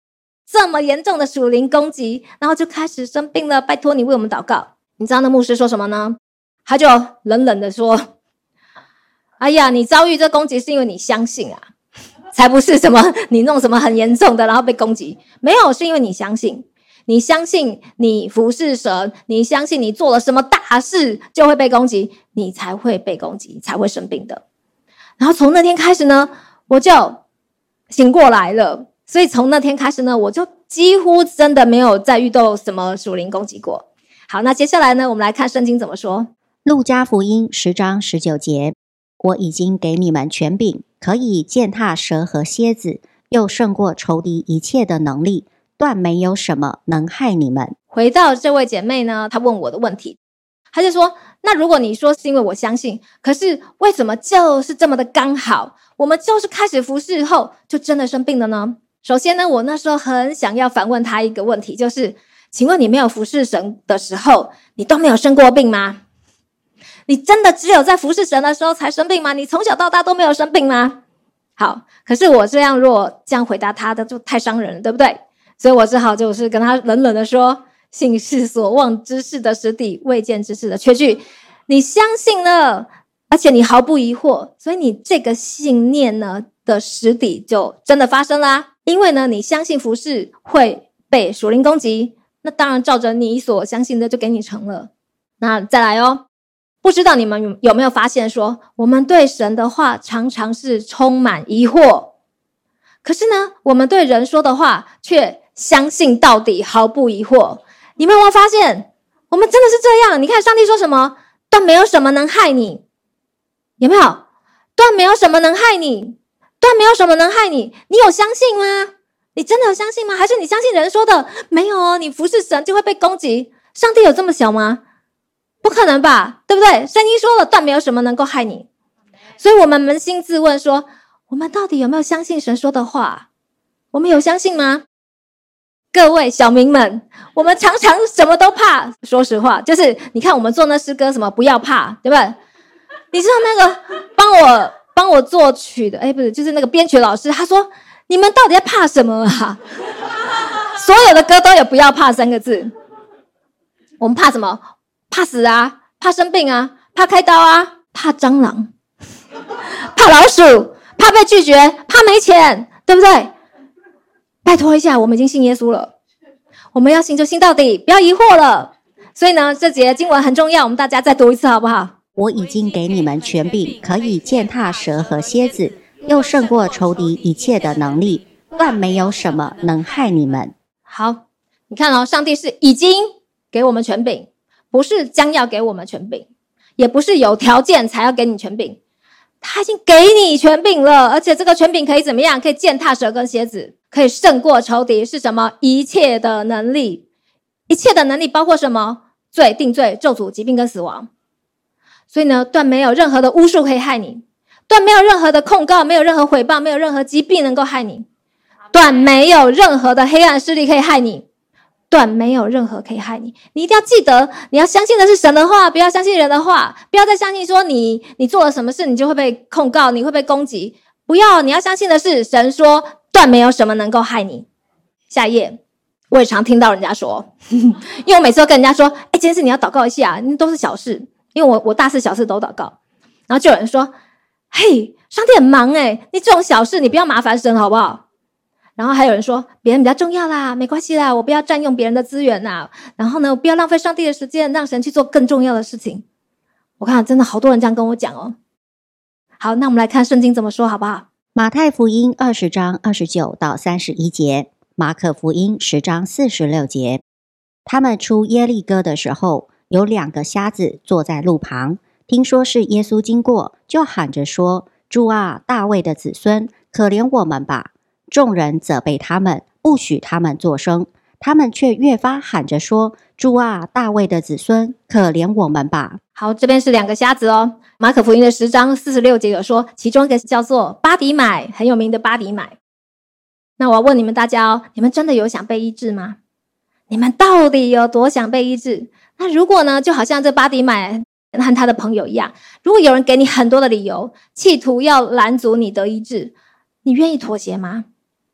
这么严重的属灵攻击，然后就开始生病了，拜托你为我们祷告。你知道那牧师说什么呢？他就冷冷的说，哎呀，你遭遇这攻击是因为你相信啊，才不是什么你弄什么很严重的然后被攻击，没有，是因为你相信，你相信你服侍神，你相信你做了什么大事就会被攻击，你才会被攻击，才会生病的。然后从那天开始呢，我就醒过来了，所以从那天开始呢，我就几乎真的没有再遇到什么属灵攻击过。好，那接下来呢，我们来看圣经怎么说。 路加福音10章19节，我已经给你们权柄，可以践踏蛇和蝎子，又胜过仇敌一切的能力，断没有什么能害你们。 回到这位姐妹呢，她问我的问题，她就说，那如果你说是因为我相信，可是为什么就是这么的刚好，我们就是开始服侍后就真的生病了呢？首先呢，我那时候很想要反问她一个问题，就是请问你没有服侍神的时候，你都没有生过病吗？你真的只有在服侍神的时候才生病吗？你从小到大都没有生病吗？好，可是我这样如果这样回答他的就太伤人了，对不对？所以我只好就是跟他冷冷的说，信是所望之事的实底，未见之事的确据。你相信了，而且你毫不疑惑，所以你这个信念呢的实底就真的发生啦。因为呢，你相信服侍会被属灵攻击，那当然照着你所相信的就给你成了。那再来哦，不知道你们有没有发现说，我们对神的话常常是充满疑惑，可是呢，我们对人说的话却相信到底，毫不疑惑。你们有没有发现，我们真的是这样？你看上帝说什么？断没有什么能害你，有没有？断没有什么能害你，断没有什么能害你，你有相信吗？你真的有相信吗？还是你相信人说的？没有哦，你服侍神就会被攻击，上帝有这么小吗？不可能吧，对不对？圣经说了，断没有什么能够害你。所以我们扪心自问说，我们到底有没有相信神说的话？我们有相信吗？各位小民们，我们常常什么都怕，说实话，就是你看我们做那诗歌什么不要怕，对不对？你知道那个帮我作曲的，不是，就是那个编曲老师，他说你们到底在怕什么啊？所有的歌都有不要怕3个字。我们怕什么？怕死啊，怕生病啊，怕开刀啊，怕蟑螂，怕老鼠，怕被拒绝，怕没钱，对不对？拜托一下，我们已经信耶稣了，我们要信就信到底，不要疑惑了。所以呢，这节经文很重要，我们大家再读一次好不好？ 我已经给你们权柄，可以践踏蛇和蝎子，又胜过仇敌一切的能力，断没有什么能害你们。 好，你看哦，上帝是已经给我们权柄，不是将要给我们权柄，也不是有条件才要给你权柄，他已经给你权柄了，而且这个权柄可以怎么样？可以践踏蛇跟蝎子，可以胜过仇敌，是什么？一切的能力。一切的能力包括什么？罪、定罪、咒诅、疾病跟死亡。所以呢，断没有任何的巫术可以害你，断没有任何的控告，没有任何毁谤，没有任何疾病能够害你，断没有任何的黑暗势力可以害你，断没有任何可以害你。你一定要记得，你要相信的是神的话，不要相信人的话，不要再相信说你做了什么事你就会被控告，你会被攻击，不要，你要相信的是神说断没有什么能够害你。下一页，我也常听到人家说因为我每次都跟人家说这件事你要祷告一下，都是小事，因为我大事小事都祷告，然后就有人说，嘿，上帝很忙你这种小事你不要麻烦神好不好？然后还有人说别人比较重要啦，没关系啦，我不要占用别人的资源啦，然后呢，我不要浪费上帝的时间，让神去做更重要的事情。我看真的好多人这样跟我讲哦。好，那我们来看圣经怎么说好不好？ 马太福音20章29到31节，马可福音10章46节。他们出耶利哥的时候，有2个瞎子坐在路旁，听说是耶稣经过，就喊着说，主啊，大卫的子孙，可怜我们吧。众人责备他们，不许他们作声，他们却越发喊着说，主啊，大卫的子孙，可怜我们吧。 好，这边是2个瞎子哦。马可福音的10章46节有说，其中一个叫做巴底买，很有名的巴底买。那我要问你们大家哦，你们真的有想被医治吗？你们到底有多想被医治？那如果呢，就好像这巴底买和他的朋友一样，如果有人给你很多的理由，企图要拦阻你得医治，你愿意妥协吗？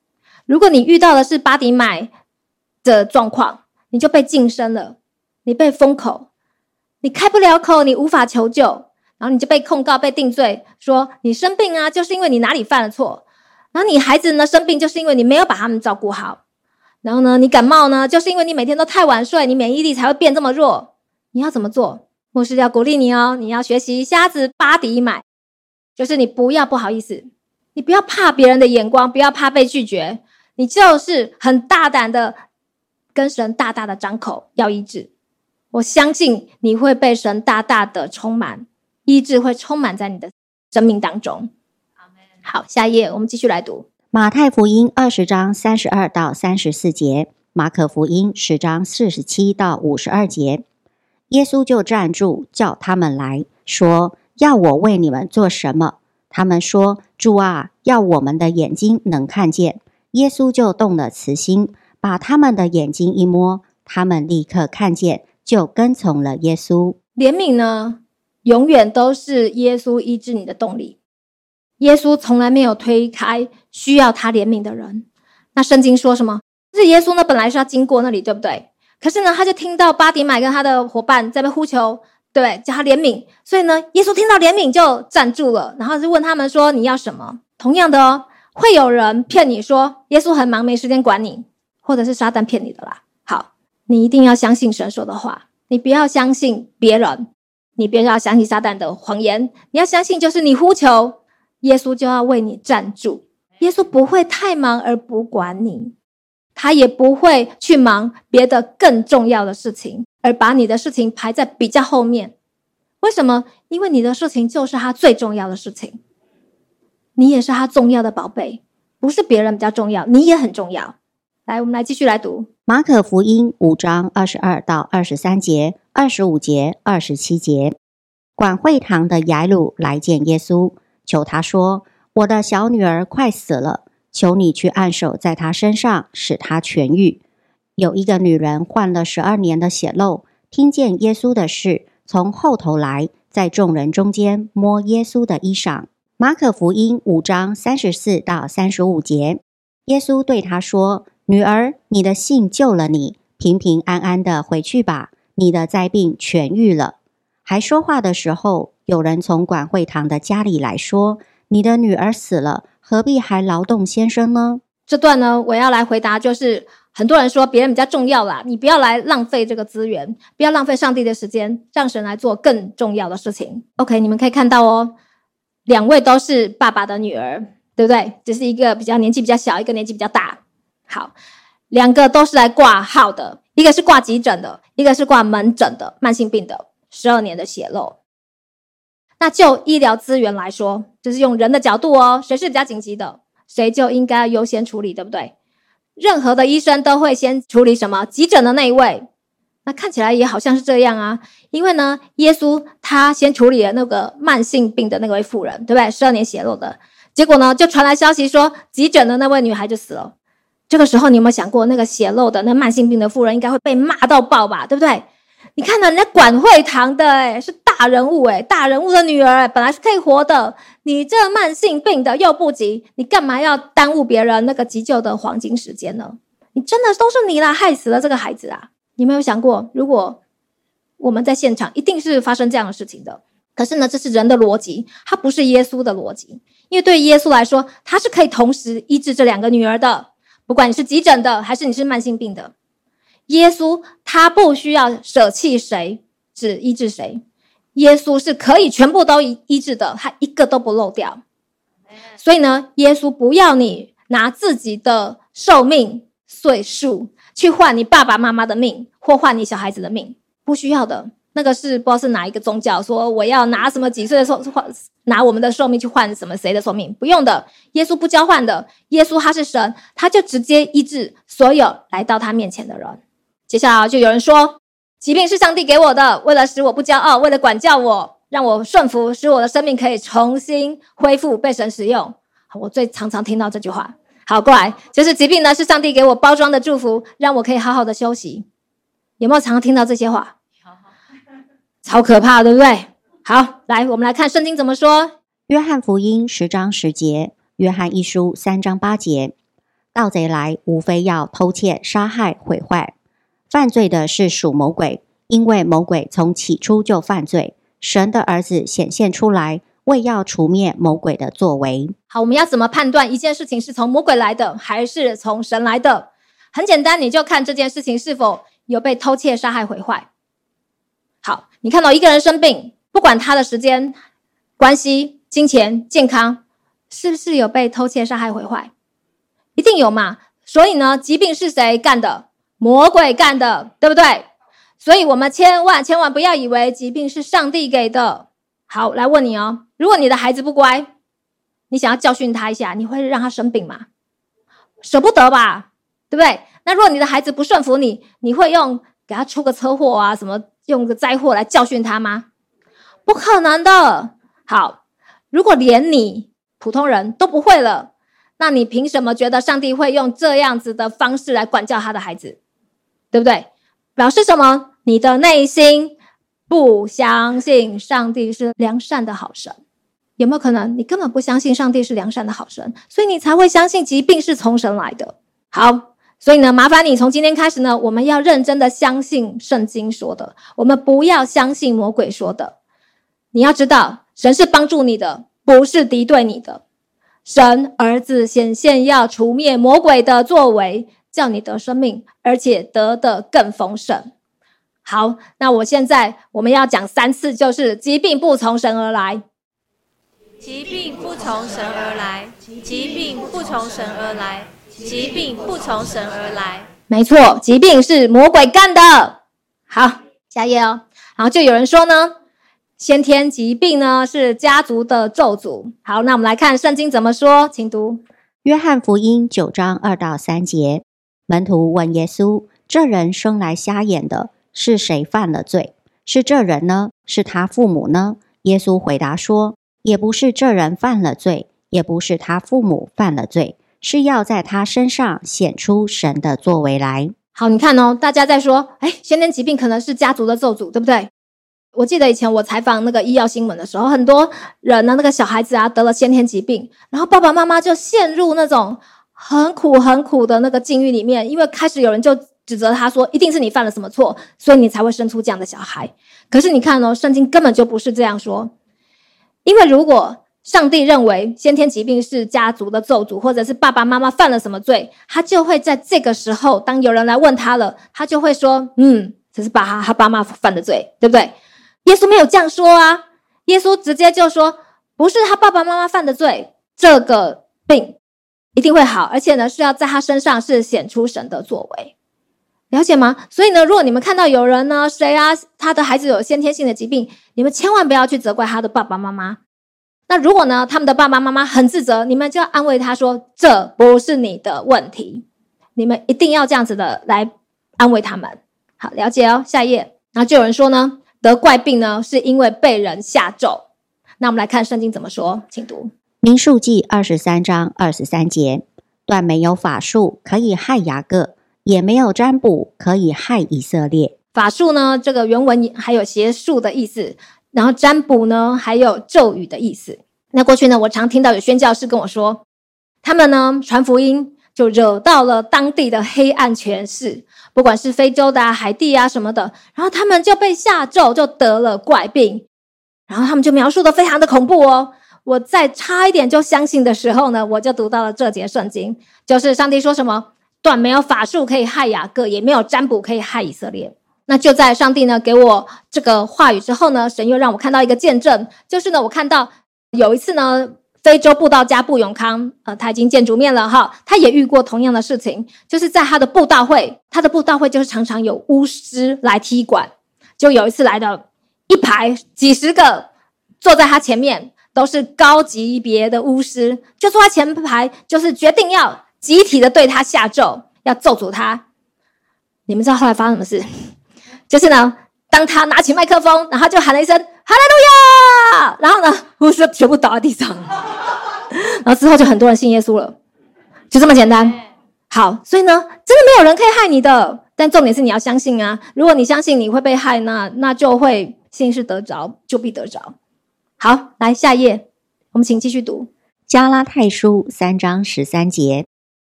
如果你遇到的是巴底买的状况，你就被禁声了，你被封口，你开不了口，你无法求救，然后你就被控告被定罪，说你生病啊就是因为你哪里犯了错，然后你孩子呢生病就是因为你没有把他们照顾好，然后呢你感冒呢就是因为你每天都太晚睡，你免疫力才会变这么弱。你要怎么做？牧师要鼓励你哦，你要学习瞎子巴底买，就是你不要不好意思，你不要怕别人的眼光，不要怕被拒绝，你就是很大胆的跟神大大的张口要医治。我相信你会被神大大的充满，医治会充满在你的生命当中。好，下一页我们继续来读马太福音20章32到34节，马可福音10章47到52节。耶稣就站住，叫他们来，说：要我为你们做什么？他们说：主啊，要我们的眼睛能看见。耶稣就动了慈心，把他们的眼睛一摸，他们立刻看见，就跟从了耶稣。 怜悯呢，永远都是耶稣医治你的动力。耶稣从来没有推开需要他怜悯的人。那圣经说什么？就是耶稣呢本来是要经过那里，对不对？可是呢他就听到巴底买跟他的伙伴在被呼求，对，叫他怜悯，所以呢耶稣听到怜悯就站住了，然后就问他们说你要什么。同样的哦，会有人骗你说耶稣很忙没时间管你，或者是撒旦骗你的啦。好，你一定要相信神说的话，你不要相信别人，你不要相信撒旦的谎言，你要相信就是你呼求耶稣就要为你站住。耶稣不会太忙而不管你，他也不会去忙别的更重要的事情，而把你的事情排在比较后面。为什么？因为你的事情就是他最重要的事情，你也是他重要的宝贝，不是别人比较重要，你也很重要。来，我们来继续来读马可福音5章22到23节、25节、27节。管会堂的雅鲁来见耶稣，求他说：我的小女儿快死了，求你去按手在她身上，使她痊愈。有一个女人患了12年的血漏，听见耶稣的事，从后头来，在众人中间摸耶稣的衣裳。马可福音5章34到35节。耶稣对她说：女儿，你的信救了你，平平安安的回去吧，你的灾病痊愈了。还说话的时候，有人从管会堂的家里来说：你的女儿死了，何必还劳动先生呢？ 这段呢，我要来回答，就是很多人说别人比较重要啦，你不要来浪费这个资源，不要浪费上帝的时间，让神来做更重要的事情。 OK， 你们可以看到哦，两位都是爸爸的女儿，对不对？只是一个比较年纪比较小，一个年纪比较大。好，两个都是来挂号的，一个是挂急诊的，一个是挂门诊的，慢性病的12年的血漏。那就医疗资源来说，就是用人的角度哦，谁是比较紧急的，谁就应该优先处理，对不对？任何的医生都会先处理什么？急诊的那一位。那看起来也好像是这样啊，因为呢，耶稣他先处理了那个慢性病的那位妇人，对不对？12年血漏的，结果呢，就传来消息说，急诊的那位女孩就死了。这个时候，你有没有想过，那个血漏的、那慢性病的妇人应该会被骂到爆吧，对不对？你看到人家管会堂的，是大人物，大人物的女儿，本来是可以活的，你这慢性病的又不急，你干嘛要耽误别人那个急救的黄金时间呢？你真的都是你啦，害死了这个孩子啊！你有没有想过，如果我们在现场，一定是发生这样的事情的。可是呢，这是人的逻辑，它不是耶稣的逻辑。因为对耶稣来说，他是可以同时医治这两个女儿的，不管你是急诊的还是你是慢性病的，耶稣他不需要舍弃谁只医治谁，耶稣是可以全部都医治的，他一个都不漏掉。所以呢，耶稣不要你拿自己的寿命岁数去换你爸爸妈妈的命，或换你小孩子的命，不需要的。那个是不知道是哪一个宗教说我要拿什么几岁的拿我们的寿命去换什么谁的寿命，不用的。耶稣不交换的，耶稣他是神，他就直接医治所有来到他面前的人。接下来就有人说，疾病是上帝给我的，为了使我不骄傲，为了管教我，让我顺服，使我的生命可以重新恢复被神使用。我最常常听到这句话。好，过来，就是疾病呢是上帝给我包装的祝福，让我可以好好的休息。有没有常常听到这些话？超可怕，对不对？好，来，我们来看圣经怎么说。 约翰福音10章10节，约翰一书3章8节。 盗贼来，无非要偷窃、杀害、毁坏。犯罪的是属魔鬼，因为魔鬼从起初就犯罪。神的儿子显现出来，为要除灭魔鬼的作为。 好，我们要怎么判断一件事情是从魔鬼来的，还是从神来的？很简单，你就看这件事情是否有被偷窃、杀害、毁坏。好，你看到一个人生病，不管他的时间、关系、金钱、健康，是不是有被偷窃、杀害、毁坏？一定有嘛。所以呢，疾病是谁干的？魔鬼干的，对不对？所以我们千万不要以为疾病是上帝给的。好，来问你哦，如果你的孩子不乖，你想要教训他一下，你会让他生病吗？舍不得吧，对不对？那如果你的孩子不顺服你，你会用给他出个车祸啊，什么用个灾祸来教训他吗？不可能的。好，如果连你普通人都不会了，那你凭什么觉得上帝会用这样子的方式来管教他的孩子？对不对？表示什么？你的内心不相信上帝是良善的好神。有没有可能你根本不相信上帝是良善的好神，所以你才会相信疾病是从神来的？好，所以呢，麻烦你从今天开始呢，我们要认真的相信圣经说的，我们不要相信魔鬼说的。你要知道，神是帮助你的，不是敌对你的。神儿子显现要除灭魔鬼的作为，叫你得生命，而且得的更丰盛。好，那我们要讲3次，就是疾病不从神而来。 疾病不从神而来，疾病不从神而来，疾病不从神而来。 没错，疾病是魔鬼干的。好，下页哦。然后就有人说呢，先天疾病呢是家族的咒诅。好，那我们来看圣经怎么说，请读约翰福音9章2到3节。门徒问耶稣，这人生来瞎眼的，是谁犯了罪？是这人呢？是他父母呢？耶稣回答说，也不是这人犯了罪，也不是他父母犯了罪，是要在他身上显出神的作为来。 好，你看哦，大家在说，先天疾病可能是家族的咒诅，对不对？我记得以前我采访那个医药新闻的时候，很多人呢，那个小孩子啊得了先天疾病，然后爸爸妈妈就陷入那种很苦的那个境遇里面，因为开始有人就指责他说，一定是你犯了什么错，所以你才会生出这样的小孩。可是你看哦，圣经根本就不是这样说。因为如果上帝认为先天疾病是家族的咒诅，或者是爸爸妈妈犯了什么罪，他就会在这个时候，当有人来问他了，他就会说，这是他爸妈犯的罪，对不对？耶稣没有这样说啊，耶稣直接就说，不是他爸爸妈妈犯的罪，这个病一定会好，而且呢，是要在他身上是显出神的作为。了解吗？所以呢，如果你们看到有人呢，谁啊，他的孩子有先天性的疾病，你们千万不要去责怪他的爸爸妈妈。那如果呢，他们的爸爸妈妈很自责，你们就要安慰他说，这不是你的问题。你们一定要这样子的来安慰他们。好，了解哦。下一页。然后就有人说呢，得怪病呢，是因为被人下咒。那我们来看圣经怎么说，请读民数记23章23节。断没有法术可以害雅各，也没有占卜可以害以色列。 法术呢，这个原文还有邪术的意思，然后占卜呢，还有咒语的意思。那过去呢，我常听到有宣教士跟我说，他们呢传福音就惹到了当地的黑暗权势，不管是非洲的啊、海地啊什么的，然后他们就被下咒，就得了怪病，然后他们就描述的非常的恐怖哦。我在差一点就相信的时候呢，我就读到了这节圣经，就是上帝说什么，断没有法术可以害雅各，也没有占卜可以害以色列。那就在上帝呢给我这个话语之后呢，神又让我看到一个见证，就是呢，我看到有一次呢，非洲布道家布永康，他已经见主面了哈，他也遇过同样的事情，就是在他的布道会就是常常有巫师来踢馆，就有一次来到一排几十个坐在他前面，都是高级别的巫师，就坐在前排，就是决定要集体的对他下咒，要咒诅他。你们知道后来发生什么事？就是呢，当他拿起麦克风，然后就喊了一声哈利路亚，然后呢，巫师全部倒在地上，然后之后就很多人信耶稣了，就这么简单。好，所以呢，真的没有人可以害你的，但重点是你要相信啊。如果你相信你会被害，那就会信是得着，就必得着。好，来下一页，我们请继续读加拉太书3章13节。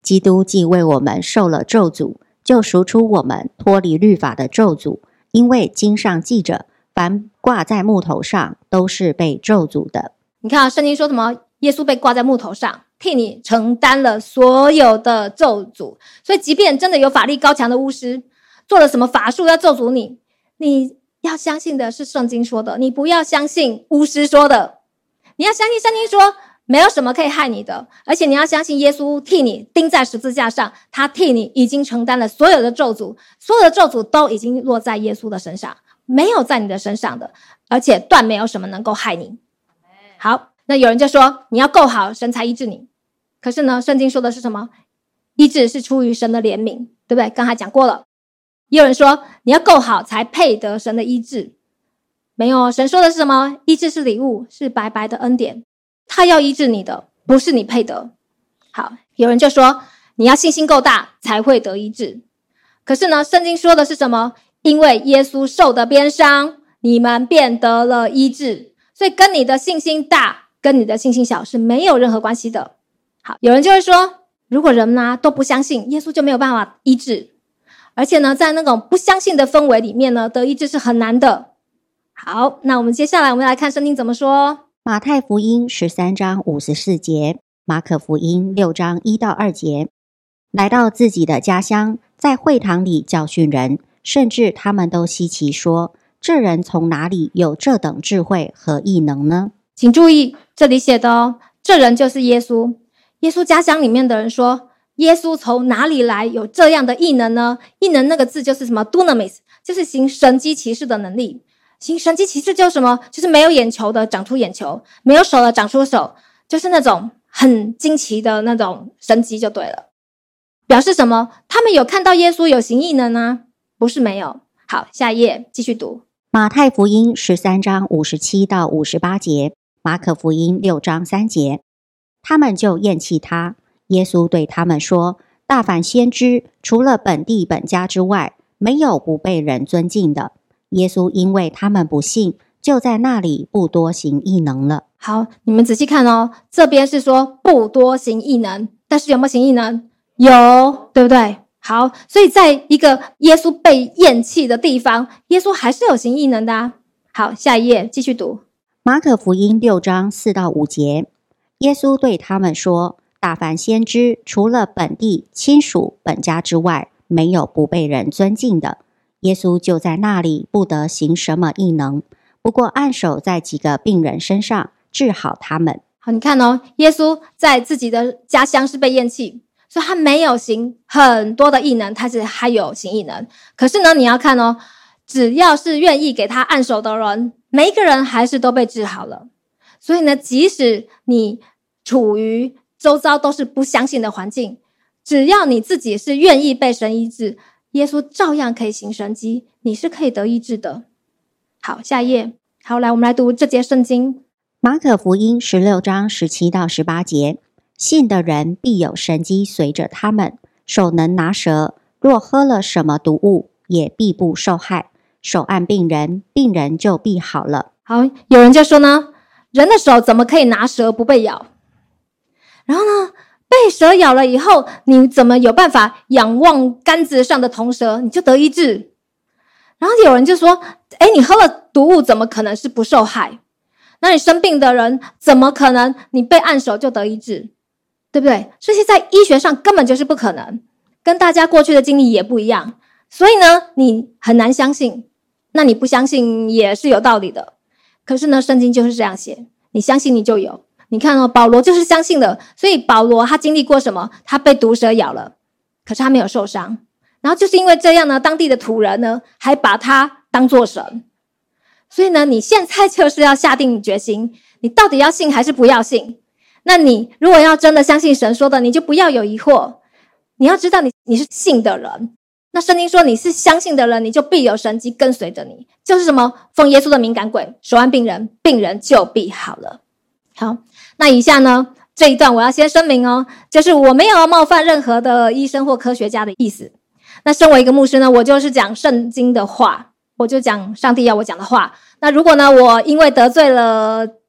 基督既为我们受了咒诅，就赎出我们脱离律法的咒诅，因为经上记着，凡挂在木头上都是被咒诅的。 你看圣经说什么？耶稣被挂在木头上，替你承担了所有的咒诅。所以即便真的有法力高强的巫师做了什么法术要咒诅你，你要相信的是圣经说的，你不要相信巫师说的。你要相信圣经说没有什么可以害你的，而且你要相信耶稣替你钉在十字架上，他替你已经承担了所有的咒诅，所有的咒诅都已经落在耶稣的身上，没有在你的身上的，而且断没有什么能够害你。好，那有人就说你要够好神才医治你，可是呢圣经说的是什么？医治是出于神的怜悯，对不对？刚才讲过了。也有人说你要够好才配得神的医治，没有，神说的是什么？医治是礼物，是白白的恩典，他要医治你的，不是你配得。好，有人就说你要信心够大才会得医治，可是呢圣经说的是什么？因为耶稣受的鞭伤，你们便得了医治，所以跟你的信心大跟你的信心小是没有任何关系的。好，有人就会说如果人呢都不相信，耶稣就没有办法医治，而且呢在那种不相信的氛围里面呢，得医治是很难的。好，那我们接下来我们来看圣经怎么说。 马太福音13章54节，马可福音6章1到2节。来到自己的家乡，在会堂里教训人，甚至他们都稀奇说，这人从哪里有这等智慧和异能呢？ 请注意这里写的哦，这人就是耶稣。耶稣家乡里面的人说，耶稣从哪里来有这样的异能呢？异能那个字就是什么 dunamis， 就是行神迹奇事的能力。行神迹奇事就是什么？就是没有眼球的长出眼球，没有手的长出手，就是那种很惊奇的那种神迹就对了。表示什么？他们有看到耶稣有行异能啊？不是没有。好，下一页继续读。 马太福音13章57到58节，马可福音6章3节。他们就厌弃他。耶稣对他们说，大凡先知，除了本地本家之外，没有不被人尊敬的。耶稣因为他们不信，就在那里不多行异能了。 好，你们仔细看哦，这边是说不多行异能，但是有没有行异能？有，对不对？好，所以在一个耶稣被厌弃的地方，耶稣还是有行异能的啊。好，下一页继续读。 马可福音6章4到5节，耶稣对他们说，大凡先知，除了本地亲属本家之外，没有不被人尊敬的。耶稣就在那里不得行什么异能，不过按手在几个病人身上，治好他们。 好，你看哦，耶稣在自己的家乡是被厌弃，所以他没有行很多的异能，他是还有行异能。可是呢，你要看哦，只要是愿意给他按手的人，每一个人还是都被治好了。所以呢，即使你处于周遭都是不相信的环境，只要你自己是愿意被神医治，耶稣照样可以行神迹，你是可以得医治的。好，下一页。好，来我们来读这节圣经。 马可福音16章17到18节，信的人必有神迹随着他们，手能拿蛇，若喝了什么毒物，也必不受害。手按病人，病人就必好了。 好，有人就说呢，人的手怎么可以拿蛇不被咬？然后呢，被蛇咬了以后，你怎么有办法仰望杆子上的铜蛇，你就得医治？然后有人就说，你喝了毒物怎么可能是不受害？那你生病的人怎么可能你被按手就得医治？对不对？这些在医学上根本就是不可能，跟大家过去的经历也不一样。所以呢，你很难相信，那你不相信也是有道理的。可是呢，圣经就是这样写，你相信你就有。你看哦，保罗就是相信的，所以保罗他经历过什么？他被毒蛇咬了，可是他没有受伤。然后就是因为这样呢，当地的土人呢还把他当作神。所以呢，你现在就是要下定决心，你到底要信还是不要信？那你如果要真的相信神说的，你就不要有疑惑。你要知道你是信的人。那圣经说你是相信的人，你就必有神迹跟随着你。就是什么？奉耶稣的名赶鬼，手按病人，病人就必好了。好，那以下呢，这一段我要先声明哦，就是我没有要冒犯任何的医生或科学家的意思。那身为一个牧师呢，我就是讲圣经的话，我就讲上帝要我讲的话。那如果呢，我因为得罪了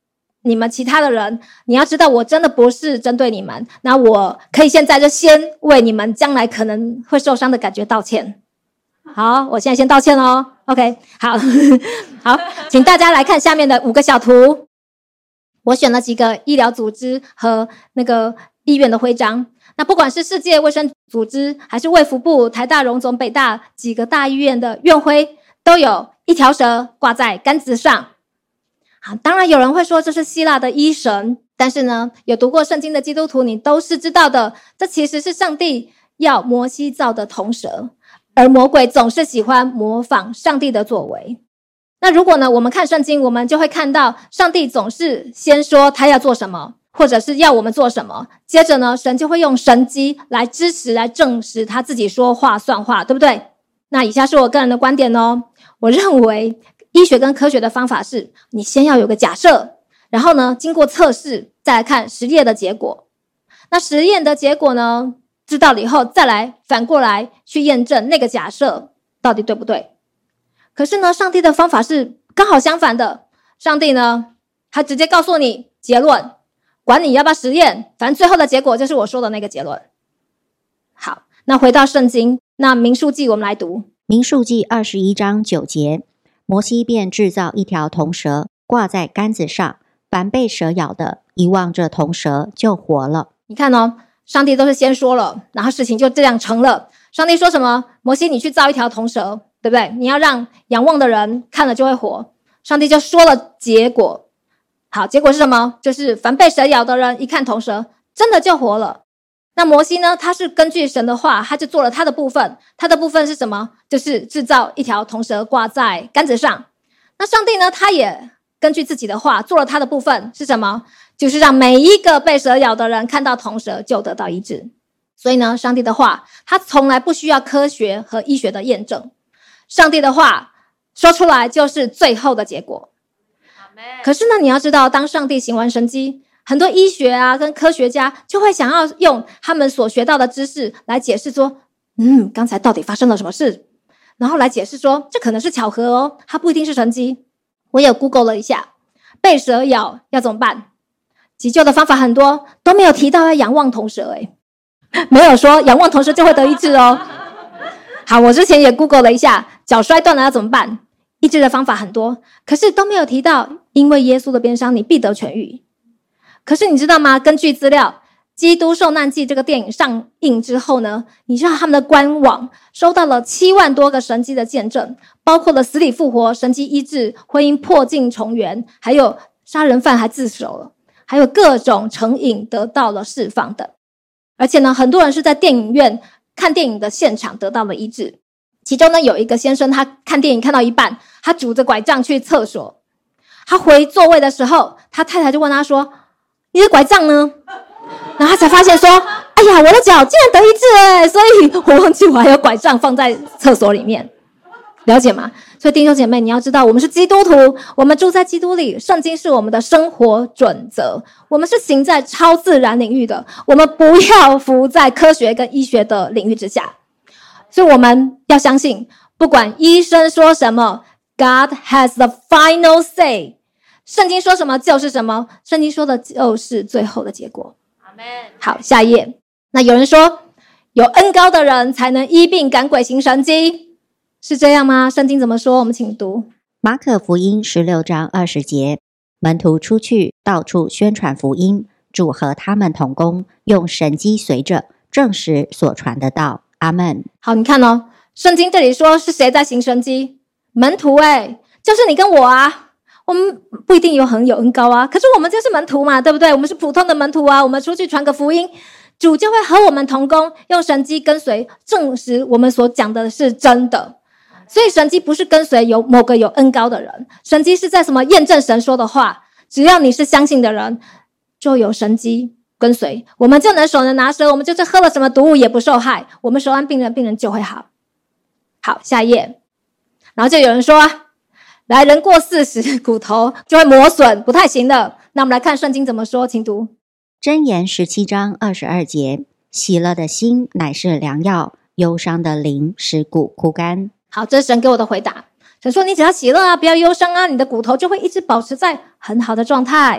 你们其他的人，你要知道我真的不是针对你们，那我可以现在就先为你们将来可能会受伤的感觉道歉。好，我现在先道歉咯 OK， 好好，请大家来看下面的5个小图。我选了几个医疗组织和那个医院的徽章，那不管是世界卫生组织还是卫福部、台大、荣总、北大几个大医院的院徽，都有一条蛇挂在杆子上。好，当然有人会说这是希腊的医神，但是呢，有读过圣经的基督徒你都是知道的，这其实是上帝要摩西造的铜蛇，而魔鬼总是喜欢模仿上帝的作为。那如果呢，我们看圣经，我们就会看到上帝总是先说他要做什么，或者是要我们做什么，接着呢，神就会用神迹来支持、来证实他自己说话算话，对不对？那以下是我个人的观点哦，我认为医学跟科学的方法是，你先要有个假设，然后呢，经过测试，再来看实验的结果。那实验的结果呢，知道了以后，再来反过来去验证那个假设到底对不对。可是呢，上帝的方法是刚好相反的。上帝呢，他直接告诉你结论，管你要不要实验，反正最后的结果就是我说的那个结论。好，那回到圣经，那民数记我们来读。 民数记21章9节，摩西便制造一条铜蛇，挂在杆子上，凡被蛇咬的，一望这铜蛇就活了。 你看哦，上帝都是先说了，然后事情就这样成了。上帝说什么？摩西，你去造一条铜蛇，对不对？你要让仰望的人看了就会活。上帝就说了结果。好，结果是什么？就是凡被蛇咬的人一看铜蛇，真的就活了。那摩西呢，他是根据神的话，他就做了他的部分。他的部分是什么？就是制造一条铜蛇挂在杆子上。那上帝呢，他也根据自己的话做了他的部分，是什么？就是让每一个被蛇咬的人看到铜蛇就得到医治。所以呢，上帝的话，他从来不需要科学和医学的验证。上帝的话说出来就是最后的结果。可是呢，你要知道，当上帝行完神迹，很多医学啊跟科学家就会想要用他们所学到的知识来解释说，刚才到底发生了什么事，然后来解释说这可能是巧合哦，它不一定是神迹。我也 Google 了一下，被蛇咬要怎么办？急救的方法很多，都没有提到要仰望铜蛇，没有说仰望铜蛇就会得医治哦。好，我之前也 Google 了一下，脚摔断了要怎么办？医治的方法很多，可是都没有提到因为耶稣的鞭伤你必得痊愈。可是你知道吗？根据资料，基督受难记这个电影上映之后呢，你知道他们的官网收到了7万多个神迹的见证，包括了死里复活、神迹医治、婚姻破镜重圆，还有杀人犯还自首了，还有各种成瘾得到了释放的。而且呢，很多人是在电影院看电影的现场得到了医治。其中呢，有一个先生，他看电影看到一半，他拄着拐杖去厕所，他回座位的时候，他太太就问他说，你的拐杖呢？然后他才发现说，哎呀，我的脚竟然得医治所以我忘记我还有拐杖放在厕所里面。了解吗？所以弟兄姐妹，你要知道，我们是基督徒，我们住在基督里，圣经是我们的生活准则，我们是行在超自然领域的，我们不要服在科学跟医学的领域之下。所以我们要相信，不管医生说什么， God has the final say， 圣经说什么就是什么，圣经说的就是最后的结果。好，下一页。那有人说，有恩膏的人才能医病赶鬼行神迹，是这样吗？圣经怎么说？我们请读马可福音16章20节，门徒出去到处宣传福音，主和他们同工，用神迹随着证实所传的道。阿们。 好，你看哦，圣经这里说是谁在行神迹？门徒就是你跟我啊。我们不一定很有恩膏啊，可是我们就是门徒嘛，对不对？我们是普通的门徒啊，我们出去传个福音，主就会和我们同工，用神迹跟随，证实我们所讲的是真的。所以神迹不是跟随有某个有恩膏的人，神迹是在什么？验证神说的话。只要你是相信的人，就有神迹跟随，我们就能手能拿蛇，我们就是喝了什么毒物也不受害，我们手按病人，病人就会好。好，下一页。然后就有人说，来，人过40，骨头就会磨损，不太行的。那我们来看圣经怎么说，请读箴言17章22节，喜乐的心乃是良药，忧伤的灵使骨枯干。 好，这是神给我的回答。神说，你只要喜乐啊，不要忧伤啊，你的骨头就会一直保持在很好的状态。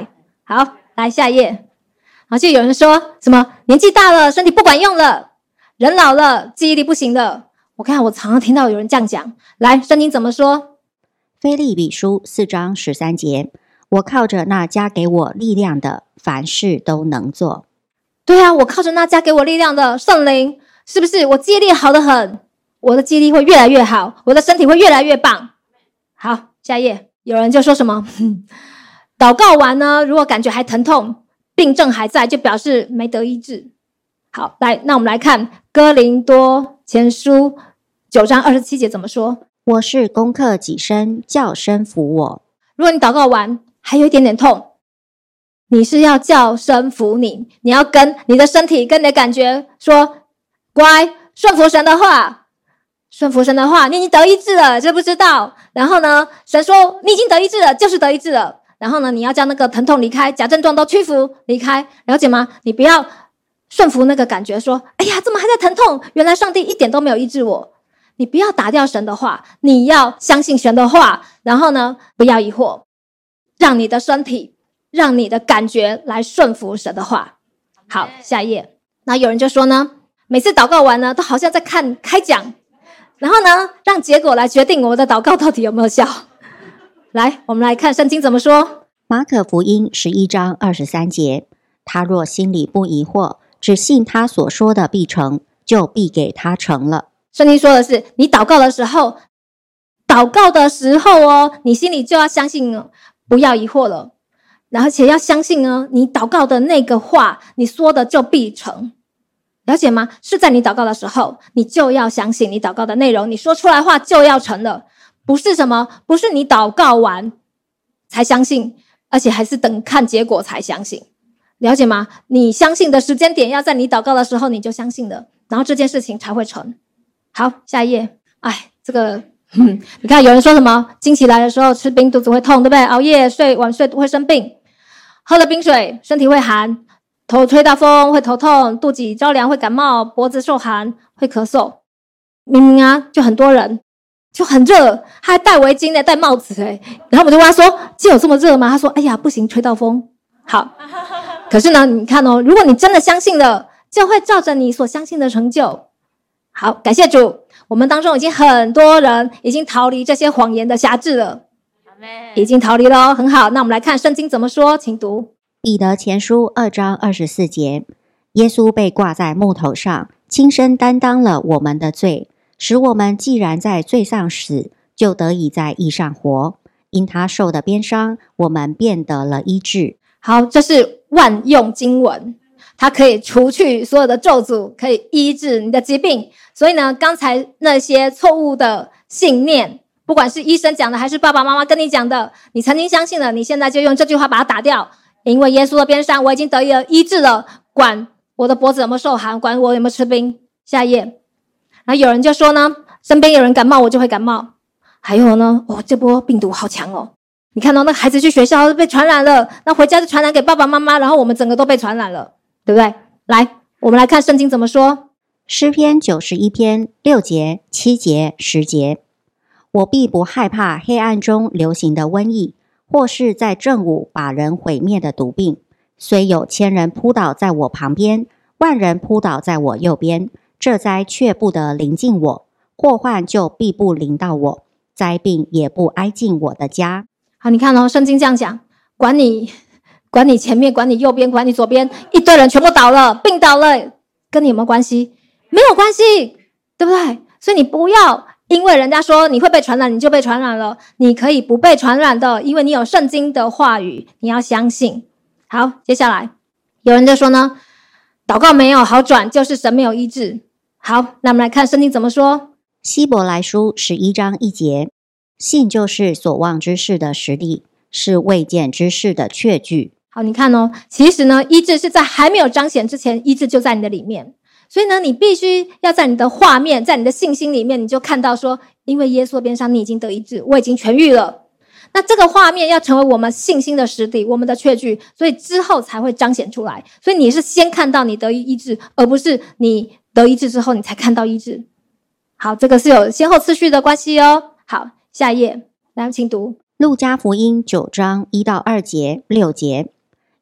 好，来下一页。好，就有人说什么年纪大了，身体不管用了，人老了，记忆力不行了。我看我常常听到有人这样讲。来，圣经怎么说？ 腓立比书4章13节，我靠着那加给我力量的，凡事都能做。 对啊，我靠着那加给我力量的圣灵，是不是我记忆力好得很？我的记忆力会越来越好，我的身体会越来越棒。好，下一页。有人就说什么祷告完呢，如果感觉还疼痛，病症还在，就表示没得医治。好，来，那我们来看哥林多前书9章27节怎么说。 我是攻克己身，叫身服我。 如果你祷告完还有一点点痛，你是要叫身服你，你要跟你的身体跟你的感觉说，乖，顺服神的话，顺服神的话，你已经得医治了，知不知道？然后呢，神说你已经得医治了，就是得医治了。然后呢，你要将那个疼痛离开，假症状都屈服离开，了解吗？你不要顺服那个感觉说，哎呀，怎么还在疼痛？原来上帝一点都没有医治我。你不要打掉神的话，你要相信神的话，然后呢，不要疑惑，让你的身体，让你的感觉来顺服神的话。好，下一页。那有人就说呢，每次祷告完呢，都好像在看开讲，然后呢，让结果来决定我的祷告到底有没有效。来，我们来看圣经怎么说。 马可福音11章23节，他若心里不疑惑，只信他所说的必成，就必给他成了。 圣经说的是，你祷告的时候哦，你心里就要相信，不要疑惑了，而且要相信呢，你祷告的那个话，你说的就必成，了解吗？是在你祷告的时候，你就要相信你祷告的内容，你说出来话就要成了，不是什么，不是你祷告完才相信，而且还是等看结果才相信，了解吗？你相信的时间点要在你祷告的时候你就相信了，然后这件事情才会成。好，下一页。哎，这个你看有人说什么经期来的时候吃冰肚子会痛，对不对？熬夜晚睡会生病，喝了冰水身体会寒，头吹大风会头痛，肚脐着凉会感冒，脖子受寒会咳嗽。明明啊，就很多人就很热，他还戴围巾呢，戴帽子然后我就问他说，今天有这么热吗？他说，哎呀，不行，吹到风。好，可是呢，你看哦，如果你真的相信了，就会照着你所相信的成就。好，感谢主，我们当中已经很多人已经逃离这些谎言的辖制了，已经逃离了，很好。那我们来看圣经怎么说，请读。 彼得前书2章24节，耶稣被挂在木头上，亲身担当了我们的罪，使我们既然在罪上死，就得以在义上活。因他受的鞭伤，我们便得了医治。 好，这是万用经文，它可以除去所有的咒诅，可以医治你的疾病。所以呢，刚才那些错误的信念，不管是医生讲的还是爸爸妈妈跟你讲的，你曾经相信了，你现在就用这句话把它打掉。因为耶稣的鞭伤，我已经得以了医治了，管我的脖子有没有受寒，管我有没有吃冰。下一页。然后有人就说呢，身边有人感冒我就会感冒，还有呢，这波病毒好强哦，你看到那孩子去学校被传染了，那回家就传染给爸爸妈妈，然后我们整个都被传染了，对不对？来，我们来看圣经怎么说。 诗篇91篇6节、7节、10节，我必不害怕黑暗中流行的瘟疫，或是在正午把人毁灭的毒病。虽有1000人扑倒在我旁边，10000人扑倒在我右边，这灾却不得临近我，祸患就必不临到我，灾病也不挨近我的家。 好，你看哦，圣经这样讲，管你前面，管你右边，管你左边，一堆人全部倒了，病倒了，跟你有没有关系？没有关系，对不对？所以你不要因为人家说你会被传染，你就被传染了。你可以不被传染的，因为你有圣经的话语，你要相信。好，接下来有人就说呢，祷告没有好转，就是神没有医治。好，那我们来看圣经怎么说。 希伯来书11章1节，信就是所望之事的实力，是未见之事的确据。 好，你看哦，其实呢，医治是在还没有彰显之前，医治就在你的里面。所以呢，你必须要在你的画面，在你的信心里面，你就看到说，因为耶稣的鞭伤，你已经得医治，我已经痊愈了。那这个画面要成为我们信心的实底，我们的确据，所以之后才会彰显出来。所以你是先看到你得医治，而不是你得医治之后你才看到医治。好，这个是有先后次序的关系哦。好，下一页，来请读。 路加福音9章1到2节、6节，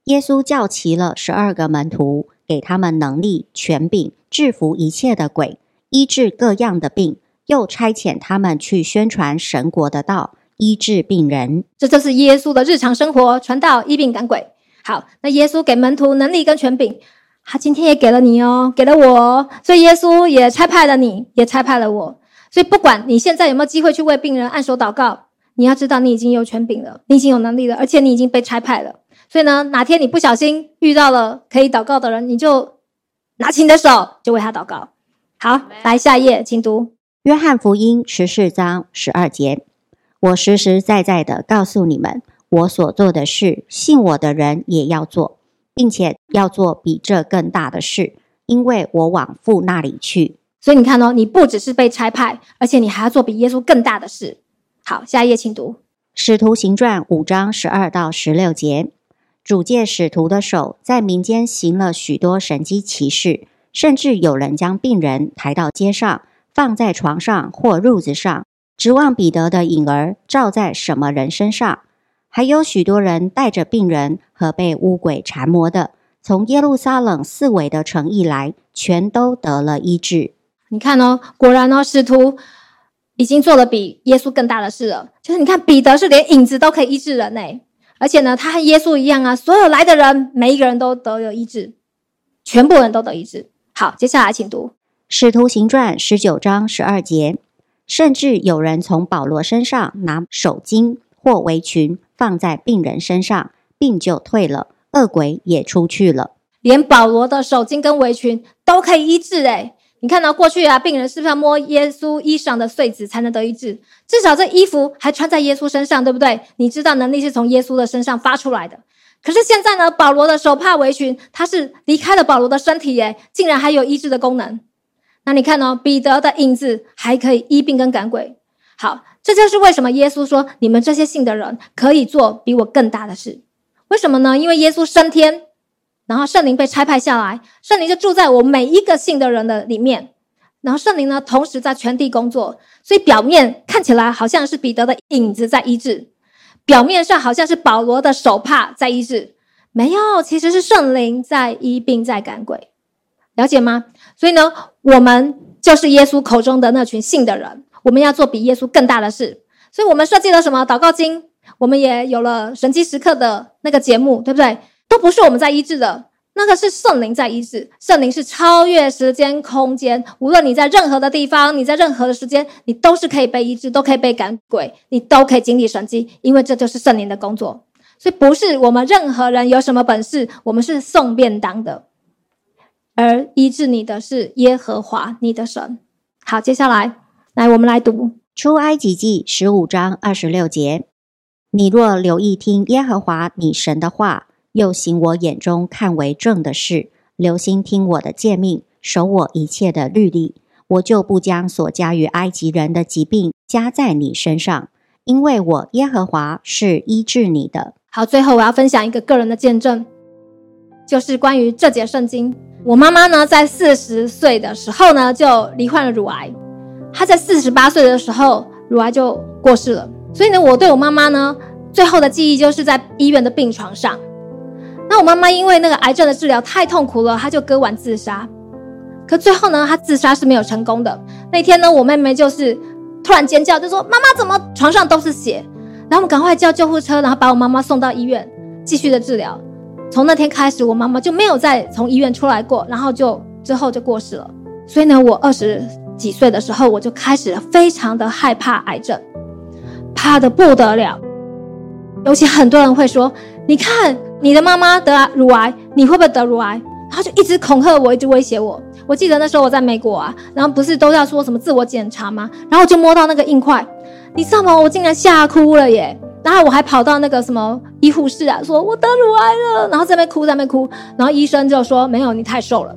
耶稣叫齐了12个门徒，给他们能力、权柄，制服一切的鬼，医治各样的病，又差遣他们去宣传神国的道，医治病人。 这就是耶稣的日常生活，传道、医病、赶鬼。好，那耶稣给门徒能力跟权柄，他今天也给了你哦，给了我哦，所以耶稣也差派了你，也差派了我。所以不管你现在有没有机会去为病人按手祷告，你要知道你已经有权柄了，你已经有能力了，而且你已经被差派了。所以呢，哪天你不小心遇到了可以祷告的人，你就拿起你的手，就为他祷告。好，来下一页，请读约翰福音14章12节，我实实在在的告诉你们，我所做的事，信我的人也要做，并且要做比这更大的事，因为我往父那里去。 所以你看哦，你不只是被差派，而且你还要做比耶稣更大的事。好，下一页请读使徒行传5章12到16节，主借使徒的手在民间行了许多神迹奇事，甚至有人将病人抬到街上，放在床上或褥子上，指望彼得的影儿照在什么人身上。还有许多人带着病人和被污鬼缠磨的，从耶路撒冷四围的城邑来，全都得了医治。 你看哦，果然哦，使徒已经做了比耶稣更大的事了。就是你看彼得是连影子都可以医治人诶，而且呢，他和耶稣一样啊，所有来的人每一个人都得有医治，全部人都得医治。好，接下来请读使徒行传19章12节，甚至有人从保罗身上拿手巾或围裙放在病人身上，病就退了，恶鬼也出去了。 连保罗的手巾跟围裙都可以医治诶。你看到过去啊，病人是不是要摸耶稣衣裳的穗子才能得医治？至少这衣服还穿在耶稣身上，对不对？你知道能力是从耶稣的身上发出来的。可是现在呢，保罗的手帕围裙，它是离开了保罗的身体耶，竟然还有医治的功能。那你看哦，彼得的影子还可以医病跟赶鬼。好，这就是为什么耶稣说你们这些信的人可以做比我更大的事。为什么呢？因为耶稣升天，然后圣灵被差派下来，圣灵就住在我每一个信的人的里面，然后圣灵呢同时在全地工作，所以表面看起来好像是彼得的影子在医治，表面上好像是保罗的手帕在医治，没有，其实是圣灵在医病在赶鬼，了解吗？所以呢，我们就是耶稣口中的那群信的人，我们要做比耶稣更大的事。所以我们设计了什么祷告经，我们也有了神迹时刻的那个节目，对不对？都不是我们在医治的，那个是圣灵在医治。圣灵是超越时间空间，无论你在任何的地方，你在任何的时间，你都是可以被医治，都可以被赶鬼，你都可以经历神迹，因为这就是圣灵的工作。所以不是我们任何人有什么本事，我们是送便当的，而医治你的是耶和华你的神。好，接下来我们来读出埃及记15章26节，你若留意听耶和华你神的话，又行我眼中看为正的事，留心听我的诫命，守我一切的律例，我就不将所加于埃及人的疾病加在你身上，因为我耶和华是医治你的。 好，最后我要分享一个个人的见证，就是关于这节圣经。我妈妈呢，在40岁的时候呢，就罹患了乳癌。她在48岁的时候，乳癌就过世了。所以呢，我对我妈妈呢，最后的记忆就是在医院的病床上。那我妈妈因为那个癌症的治疗太痛苦了，她就割腕自杀。可最后呢，她自杀是没有成功的。那天呢，我妹妹就是突然尖叫，就说：“妈妈怎么床上都是血？”然后我们赶快叫救护车，然后把我妈妈送到医院继续的治疗。从那天开始，我妈妈就没有再从医院出来过，然后之后就过世了。所以呢，我20几岁的时候，我就开始非常的害怕癌症，怕得不得了。尤其很多人会说：“你看你的妈妈得乳癌，你会不会得乳癌？”然后就一直恐吓我，一直威胁我。我记得那时候我在美国啊，然后不是都要说什么自我检查吗？然后我就摸到那个硬块，你知道吗？我竟然吓哭了耶！然后我还跑到那个什么医护室啊，说我得乳癌了，然后在那边哭，然后医生就说没有，你太瘦了。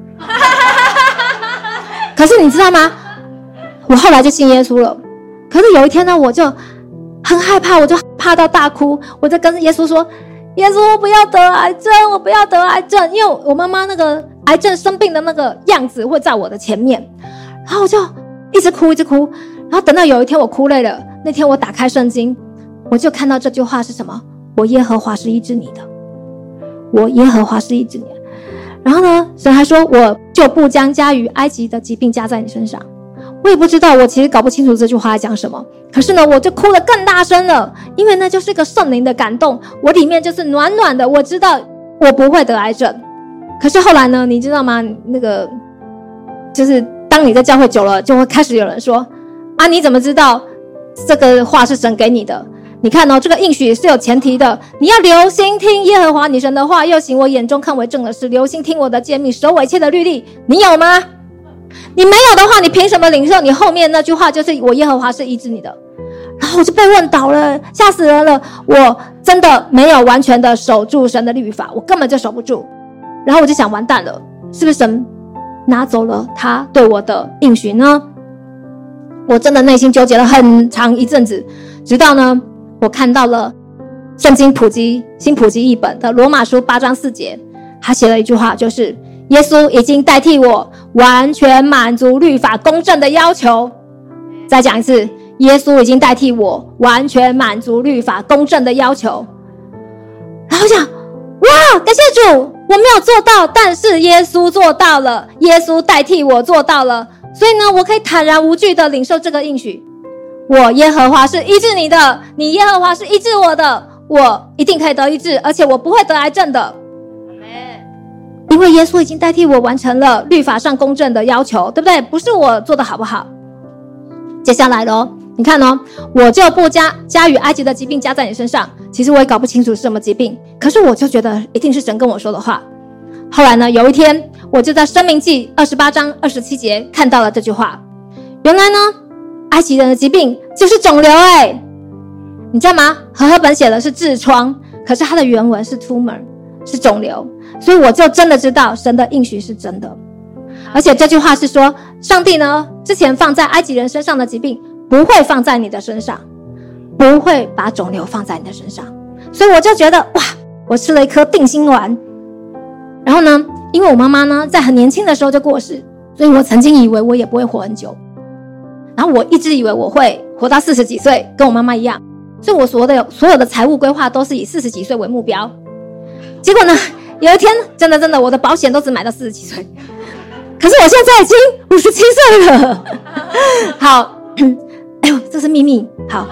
可是你知道吗？我后来就信耶稣了。可是有一天呢，我就很害怕，我就怕到大哭，我就跟耶稣说：“耶稣，我不要得癌症，我不要得癌症。”因为我妈妈那个癌症生病的那个样子会在我的前面，然后我就一直哭，然后等到有一天我哭累了，那天我打开圣经，我就看到这句话是什么？我耶和华是医治你的。 我耶和华是医治你。然后呢，神还说，我就不将加于埃及的疾病加在你身上。我也不知道，我其实搞不清楚这句话在讲什么。可是呢，我就哭得更大声了，因为那就是个圣灵的感动，我里面就是暖暖的，我知道我不会得癌症。可是后来呢，你知道吗？那个就是当你在教会久了，就会开始有人说啊，你怎么知道这个话是神给你的？你看哦，这个应许是有前提的，你要留心听耶和华你神的话，又行我眼中看为正的事，留心听我的诫命，守我一切的律例。你有吗？你没有的话，你凭什么领受你后面那句话就是我耶和华是医治你的？然后我就被问倒了，吓死人了。我真的没有完全的守住神的律法，我根本就守不住。然后我就想，完蛋了，是不是神拿走了他对我的应许呢？我真的内心纠结了很长一阵子，直到呢我看到了圣经新普及译本的罗马书8章4节，他写了一句话，就是耶稣已经代替我完全满足律法公正的要求。再讲一次，耶稣已经代替我完全满足律法公正的要求。然后讲，哇，感谢主，我没有做到，但是耶稣做到了，耶稣代替我做到了，所以呢，我可以坦然无惧的领受这个应许。我耶和华是医治你的，你耶和华是医治我的，我一定可以得医治，而且我不会得癌症的。因为耶稣已经代替我完成了律法上公正的要求，对不对？不是我做的好不好？接下来咯，你看哦，我就不加与埃及的疾病加在你身上。其实我也搞不清楚是什么疾病，可是我就觉得一定是神跟我说的话。后来呢，有一天我就在申命记28章27节看到了这句话。原来呢，埃及人的疾病就是肿瘤你知道吗？和合本写的是痔疮，可是它的原文是 tumor， 是肿瘤。所以我就真的知道神的应许是真的。而且这句话是说，上帝呢之前放在埃及人身上的疾病不会放在你的身上，不会把肿瘤放在你的身上。所以我就觉得哇，我吃了一颗定心丸。然后呢，因为我妈妈呢在很年轻的时候就过世，所以我曾经以为我也不会活很久。然后我一直以为我会活到40几岁，跟我妈妈一样，所以我所有的财务规划都是以40几岁为目标。结果呢，有一天真的我的保险都只买到40几岁，可是我现在已经57岁了。好，哎呦，这是秘密。好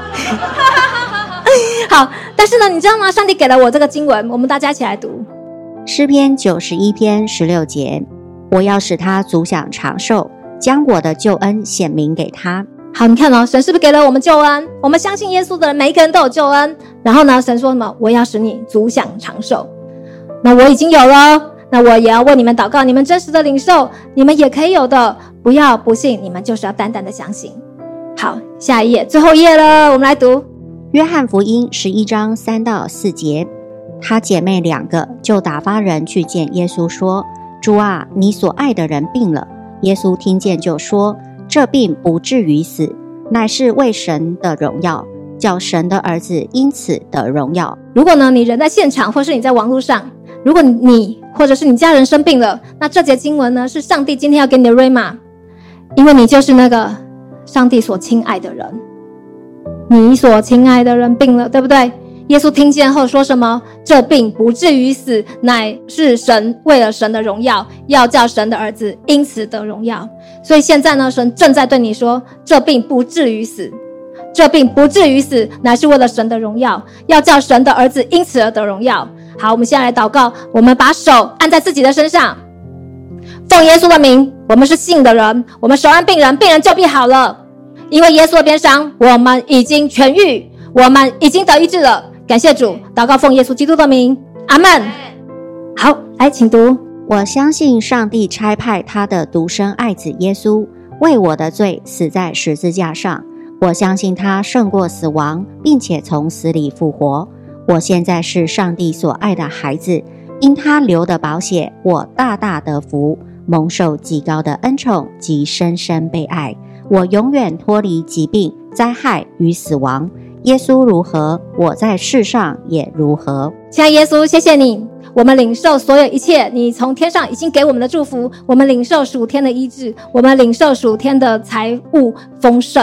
好，但是呢，你知道吗？上帝给了我这个经文，我们大家一起来读诗篇91篇16节，我要使他足享长寿，将我的救恩显明给他。 好，你看哦，神是不是给了我们救恩？我们相信耶稣的人，每一个人都有救恩。然后呢，神说什么？我要使你足享长寿。那我已经有了，那我也要为你们祷告，你们真实的领受，你们也可以有的，不要不信，你们就是要单单的相信。好，下一页，最后一页了，我们来读约翰福音11章3到4节，她姐妹2个就打发人去见耶稣说，主啊，你所爱的人病了。耶稣听见就说，这病不至于死，乃是为神的荣耀，叫神的儿子因此得荣耀。 如果呢，你人在现场，或是你在网络上，如果你或者是你家人生病了，那这节经文呢，是上帝今天要给你的 Rhema， 因为你就是那个上帝所亲爱的人，你所亲爱的人病了，对不对？耶稣听见后说什么？这病不至于死，乃是神为了神的荣耀，要叫神的儿子因此得荣耀。所以现在呢，神正在对你说，这病不至于死，这病不至于死，乃是为了神的荣耀，要叫神的儿子因此而得荣耀。好，我们现在来祷告，我们把手按在自己的身上，奉耶稣的名，我们是信的人，我们手按病人，病人就必好了，因为耶稣的鞭伤，我们已经痊愈，我们已经得医治了。感谢主，祷告奉耶稣基督的名，阿们。好，来请读。 我相信上帝差派他的独生爱子耶稣为我的罪死在十字架上，我相信他胜过死亡，并且从死里复活。我现在是上帝所爱的孩子，因他流的宝血，我大大得福，蒙受极高的恩宠及深深被爱。我永远脱离疾病、灾害与死亡。耶稣如何，我在世上也如何。 亲爱耶稣，谢谢你，我们领受所有一切你从天上已经给我们的祝福，我们领受属天的医治，我们领受属天的财物丰盛。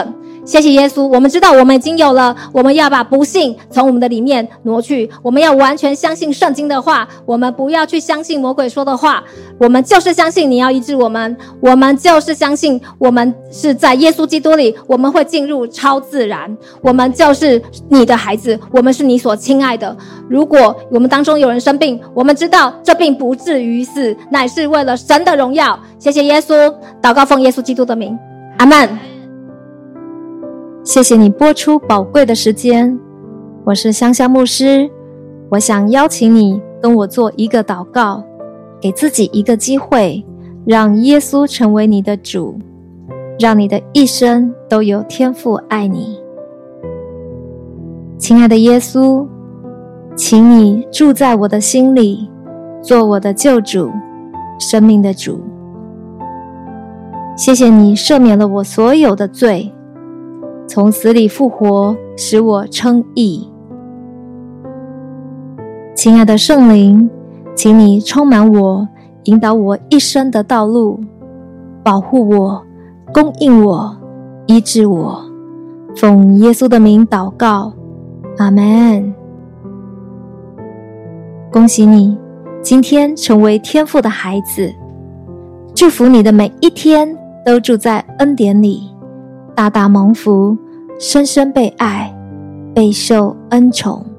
谢谢耶稣，我们知道我们已经有了，我们要把不信从我们的里面挪去，我们要完全相信圣经的话，我们不要去相信魔鬼说的话，我们就是相信你要医治我们，我们就是相信我们是在耶稣基督里，我们会进入超自然，我们就是你的孩子，我们是你所亲爱的。如果我们当中有人生病，我们知道这病不至于死，乃是为了神的荣耀。谢谢耶稣，祷告奉耶稣基督的名，阿们。 谢谢你播出宝贵的时间，我是香香牧师，我想邀请你跟我做一个祷告，给自己一个机会，让耶稣成为你的主，让你的一生都有天父爱你。亲爱的耶稣，请你住在我的心里，做我的救主，生命的主。谢谢你赦免了我所有的罪，从死里复活，使我称义。亲爱的圣灵，请你充满我，引导我一生的道路，保护我，供应我，医治我。奉耶稣的名祷告，阿们。恭喜你，今天成为天父的孩子，祝福你的每一天都住在恩典里，大大蒙福，深深被爱，备受恩宠。